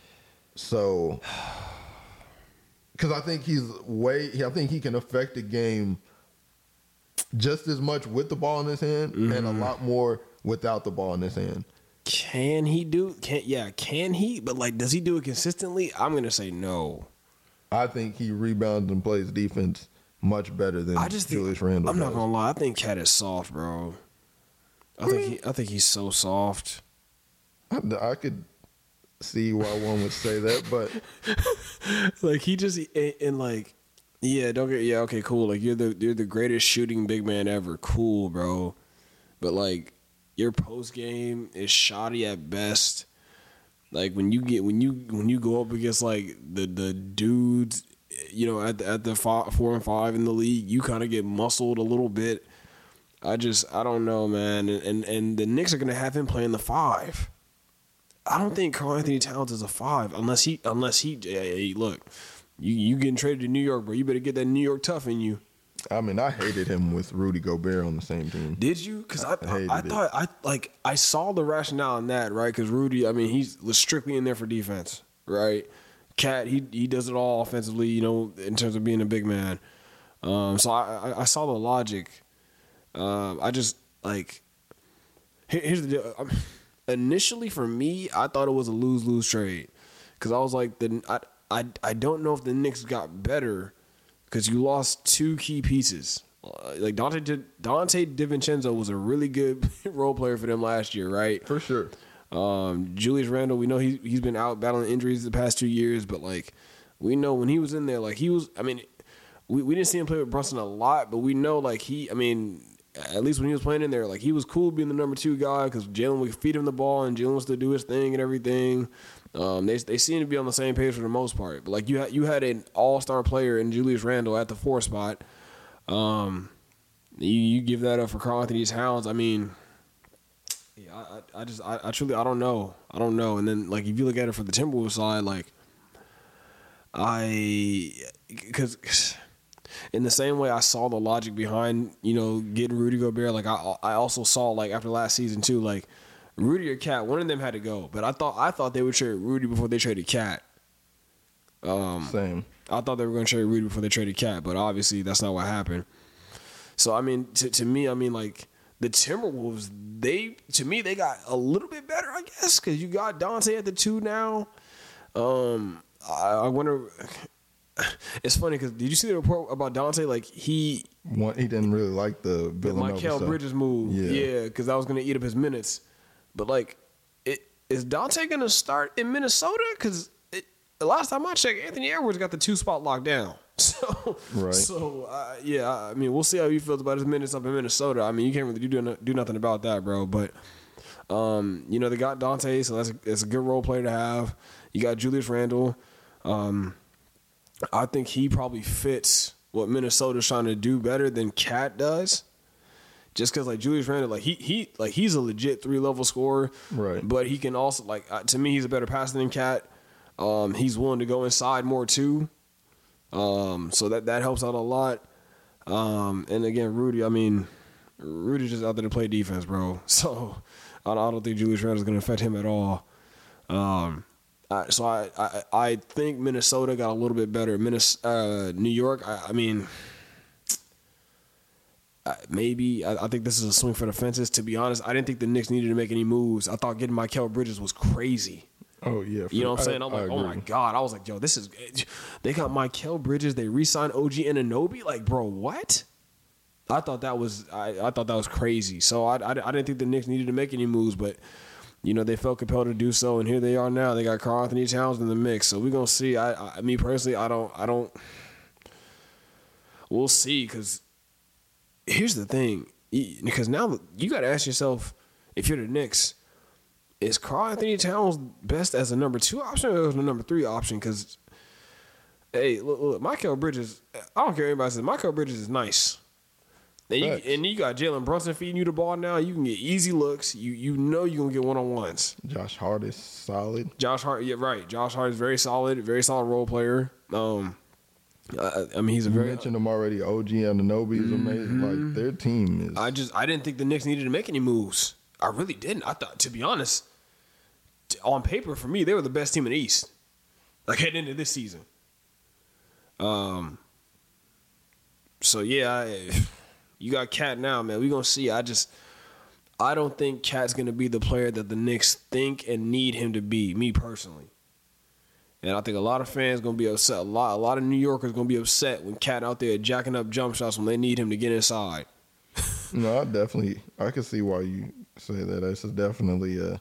So, because I think he's way, I think he can affect the game just as much with the ball in his hand and a Mm-hmm. lot more without the ball in his hand. Can he do? Can yeah? Can he? But like, does he do it consistently? I'm gonna say no. I think he rebounds and plays defense much better than I just think, Julius Randle. I'm not does. gonna lie. I think Cat is soft, bro. I think he, I think he's so soft. I, I could see why one would say that, but Like he just and, and like yeah, don't get yeah okay cool. Like you're the you're the greatest shooting big man ever. Cool, bro. But like your post game is shoddy at best. Like when you get when you when you go up against like the the dudes, you know, at the, at the five, four and five in the league, you kind of get muscled a little bit. I just I don't know, man, and, and and the Knicks are gonna have him playing the five. I don't think Karl Anthony Towns is a five unless he unless he hey, look, you you getting traded to New York, bro. You better get that New York tough in you. I mean, I hated him with Rudy Gobert on the same team. Did you? Because I, I hated I, I it. thought I like I saw the rationale in that, right? Because Rudy, I mean, he's was strictly in there for defense, right? Cat, he he does it all offensively, you know, in terms of being a big man. Um, so I, I I saw the logic. Um, I just like here, here's the deal. I'm, initially, for me, I thought it was a lose lose trade because I was like, the I, I I don't know if the Knicks got better. Because you lost two key pieces. Uh, like Dante Di- Dante DiVincenzo was a really good role player for them last year, right? For sure. Um, Julius Randle, we know he he's been out battling injuries the past two years, but like we know when he was in there, like he was. I mean, we, we didn't see him play with Brunson a lot, but we know like he. I mean, at least when he was playing in there, like he was cool being the number two guy because Jalen would feed him the ball and Jalen was to do his thing and everything. Um, they they seem to be on the same page for the most part. But like you had you had an all star player in Julius Randle at the four spot. Um, you, you give that up for Karl Anthony Towns. I mean, yeah, I, I just I, I truly I don't know I don't know. And then like if you look at it for the Timberwolves side, like I because in the same way I saw the logic behind you know getting Rudy Gobert. Like I I also saw like after last season too like. Rudy or Cat, one of them had to go, but I thought I thought they would trade Rudy before they traded Cat. Um, Same. I thought they were going to trade Rudy before they traded Cat, but obviously that's not what happened. So I mean, to to me, I mean like the Timberwolves, they to me they got a little bit better, I guess, because you got Dante at the two now. Um, I, I wonder. It's funny because did you see the report about Dante? Like he, One, he didn't really like the the Villanova Mikal stuff. Bridges move, Yeah. yeah, because that was going to eat up his minutes. But like, it, is Dante going to start in Minnesota? Because the last time I checked, Anthony Edwards got the two spot locked down. So, Right. so uh, yeah, I mean, we'll see how he feels about his minutes up in Minnesota. I mean, you can't really do do nothing about that, bro. But um, you know, they got Dante, so that's a, that's a good role player to have. You got Julius Randle. Um, I think he probably fits what Minnesota's trying to do better than Cat does. Just because like Julius Randle, like he he like he's a legit three level scorer, Right. But he can also like uh, to me he's a better passer than Cat. Um, he's willing to go inside more too, um, so that that helps out a lot. Um, and again, Rudy, I mean, Rudy's just out there to play defense, bro. So I don't, I don't think Julius Randle is going to affect him at all. Um, I, so I, I I think Minnesota got a little bit better. Minnesota, uh, New York, I, I mean. Maybe I, I think this is a swing for the fences. To be honest, I didn't think the Knicks needed to make any moves. I thought getting Mikal Bridges was crazy. Oh yeah, You know what I'm I- saying? I'm I like, oh my agree. god. I was like, yo, this is. They got Mikal Bridges. They re-signed O G Anunoby. Like, bro, what? I thought that was I, I thought that was crazy. So I, I, I didn't think the Knicks needed to make any moves. But you know, they felt compelled to do so, and here they are now. They got Karl Anthony Towns in the mix, so we're gonna see. I, I me personally, I don't, I don't. We'll see, because here's the thing, because now you got to ask yourself, if you're the Knicks, is Karl Anthony Towns best as a number two option or as a number three option? Because hey, look, look, Mikal Bridges, I don't care what anybody says, Mikal Bridges is nice. And you, and you got Jalen Brunson feeding you the ball now. You can get easy looks. You you know you're going to get one-on-ones. Josh Hart is solid. Josh Hart, yeah, right. Josh Hart is very solid, very solid role player. Um, I, I mean, he's a you very... mentioned him already. O G Anunoby is amazing. Like, their team is... I just, I didn't think the Knicks needed to make any moves. I really didn't. I thought, to be honest, on paper, for me, they were the best team in the East. Like, heading into this season. Um. So, yeah, I... You got Cat now, man. We're going to see. I just, I don't think Cat's going to be the player that the Knicks think and need him to be, me personally. And I think a lot of fans going to be upset. A lot, a lot of New Yorkers going to be upset when Cat out there jacking up jump shots when they need him to get inside. No, I definitely, I can see why you say that. This is definitely a,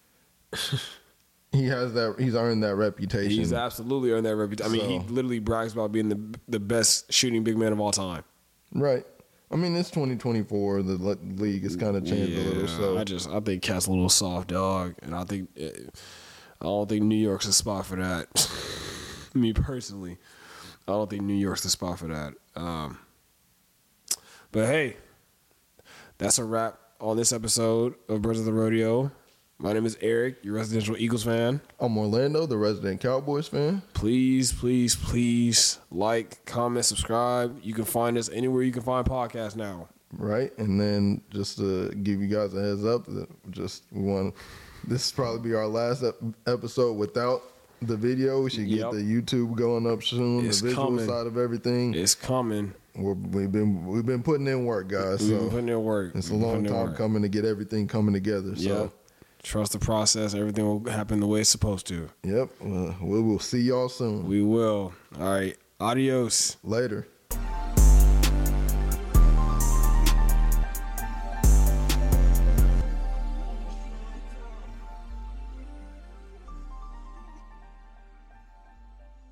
he has that, he's earned that reputation. He's absolutely earned that reputation. I mean, So- he literally brags about being the the best shooting big man of all time. Right. I mean, it's twenty twenty-four. The le- league has kind of changed a little. So I just I think Cat's a little soft dog, and I think I don't think New York's the spot for that. Me personally, I don't think New York's the spot for that. Um, but hey, that's a wrap on this episode of Birds of the Rodeo. My name is Eric, your residential Eagles fan. I'm Orlando, the resident Cowboys fan. Please, please, please like, comment, subscribe. You can find us anywhere you can find podcasts now. Right, and then just to give you guys a heads up, that just we want this will probably be our last ep- episode without the video. We should get Yep. the YouTube going up soon. It's the visual coming. side of everything. It's coming. We're, we've been we've been putting in work, guys. We've So been putting in work. it's a We've been long putting in time work. coming to get everything coming together. So Yep. Trust the process. Everything will happen the way it's supposed to. yep, uh, we will see y'all soon. We will. All right. Adios. Later.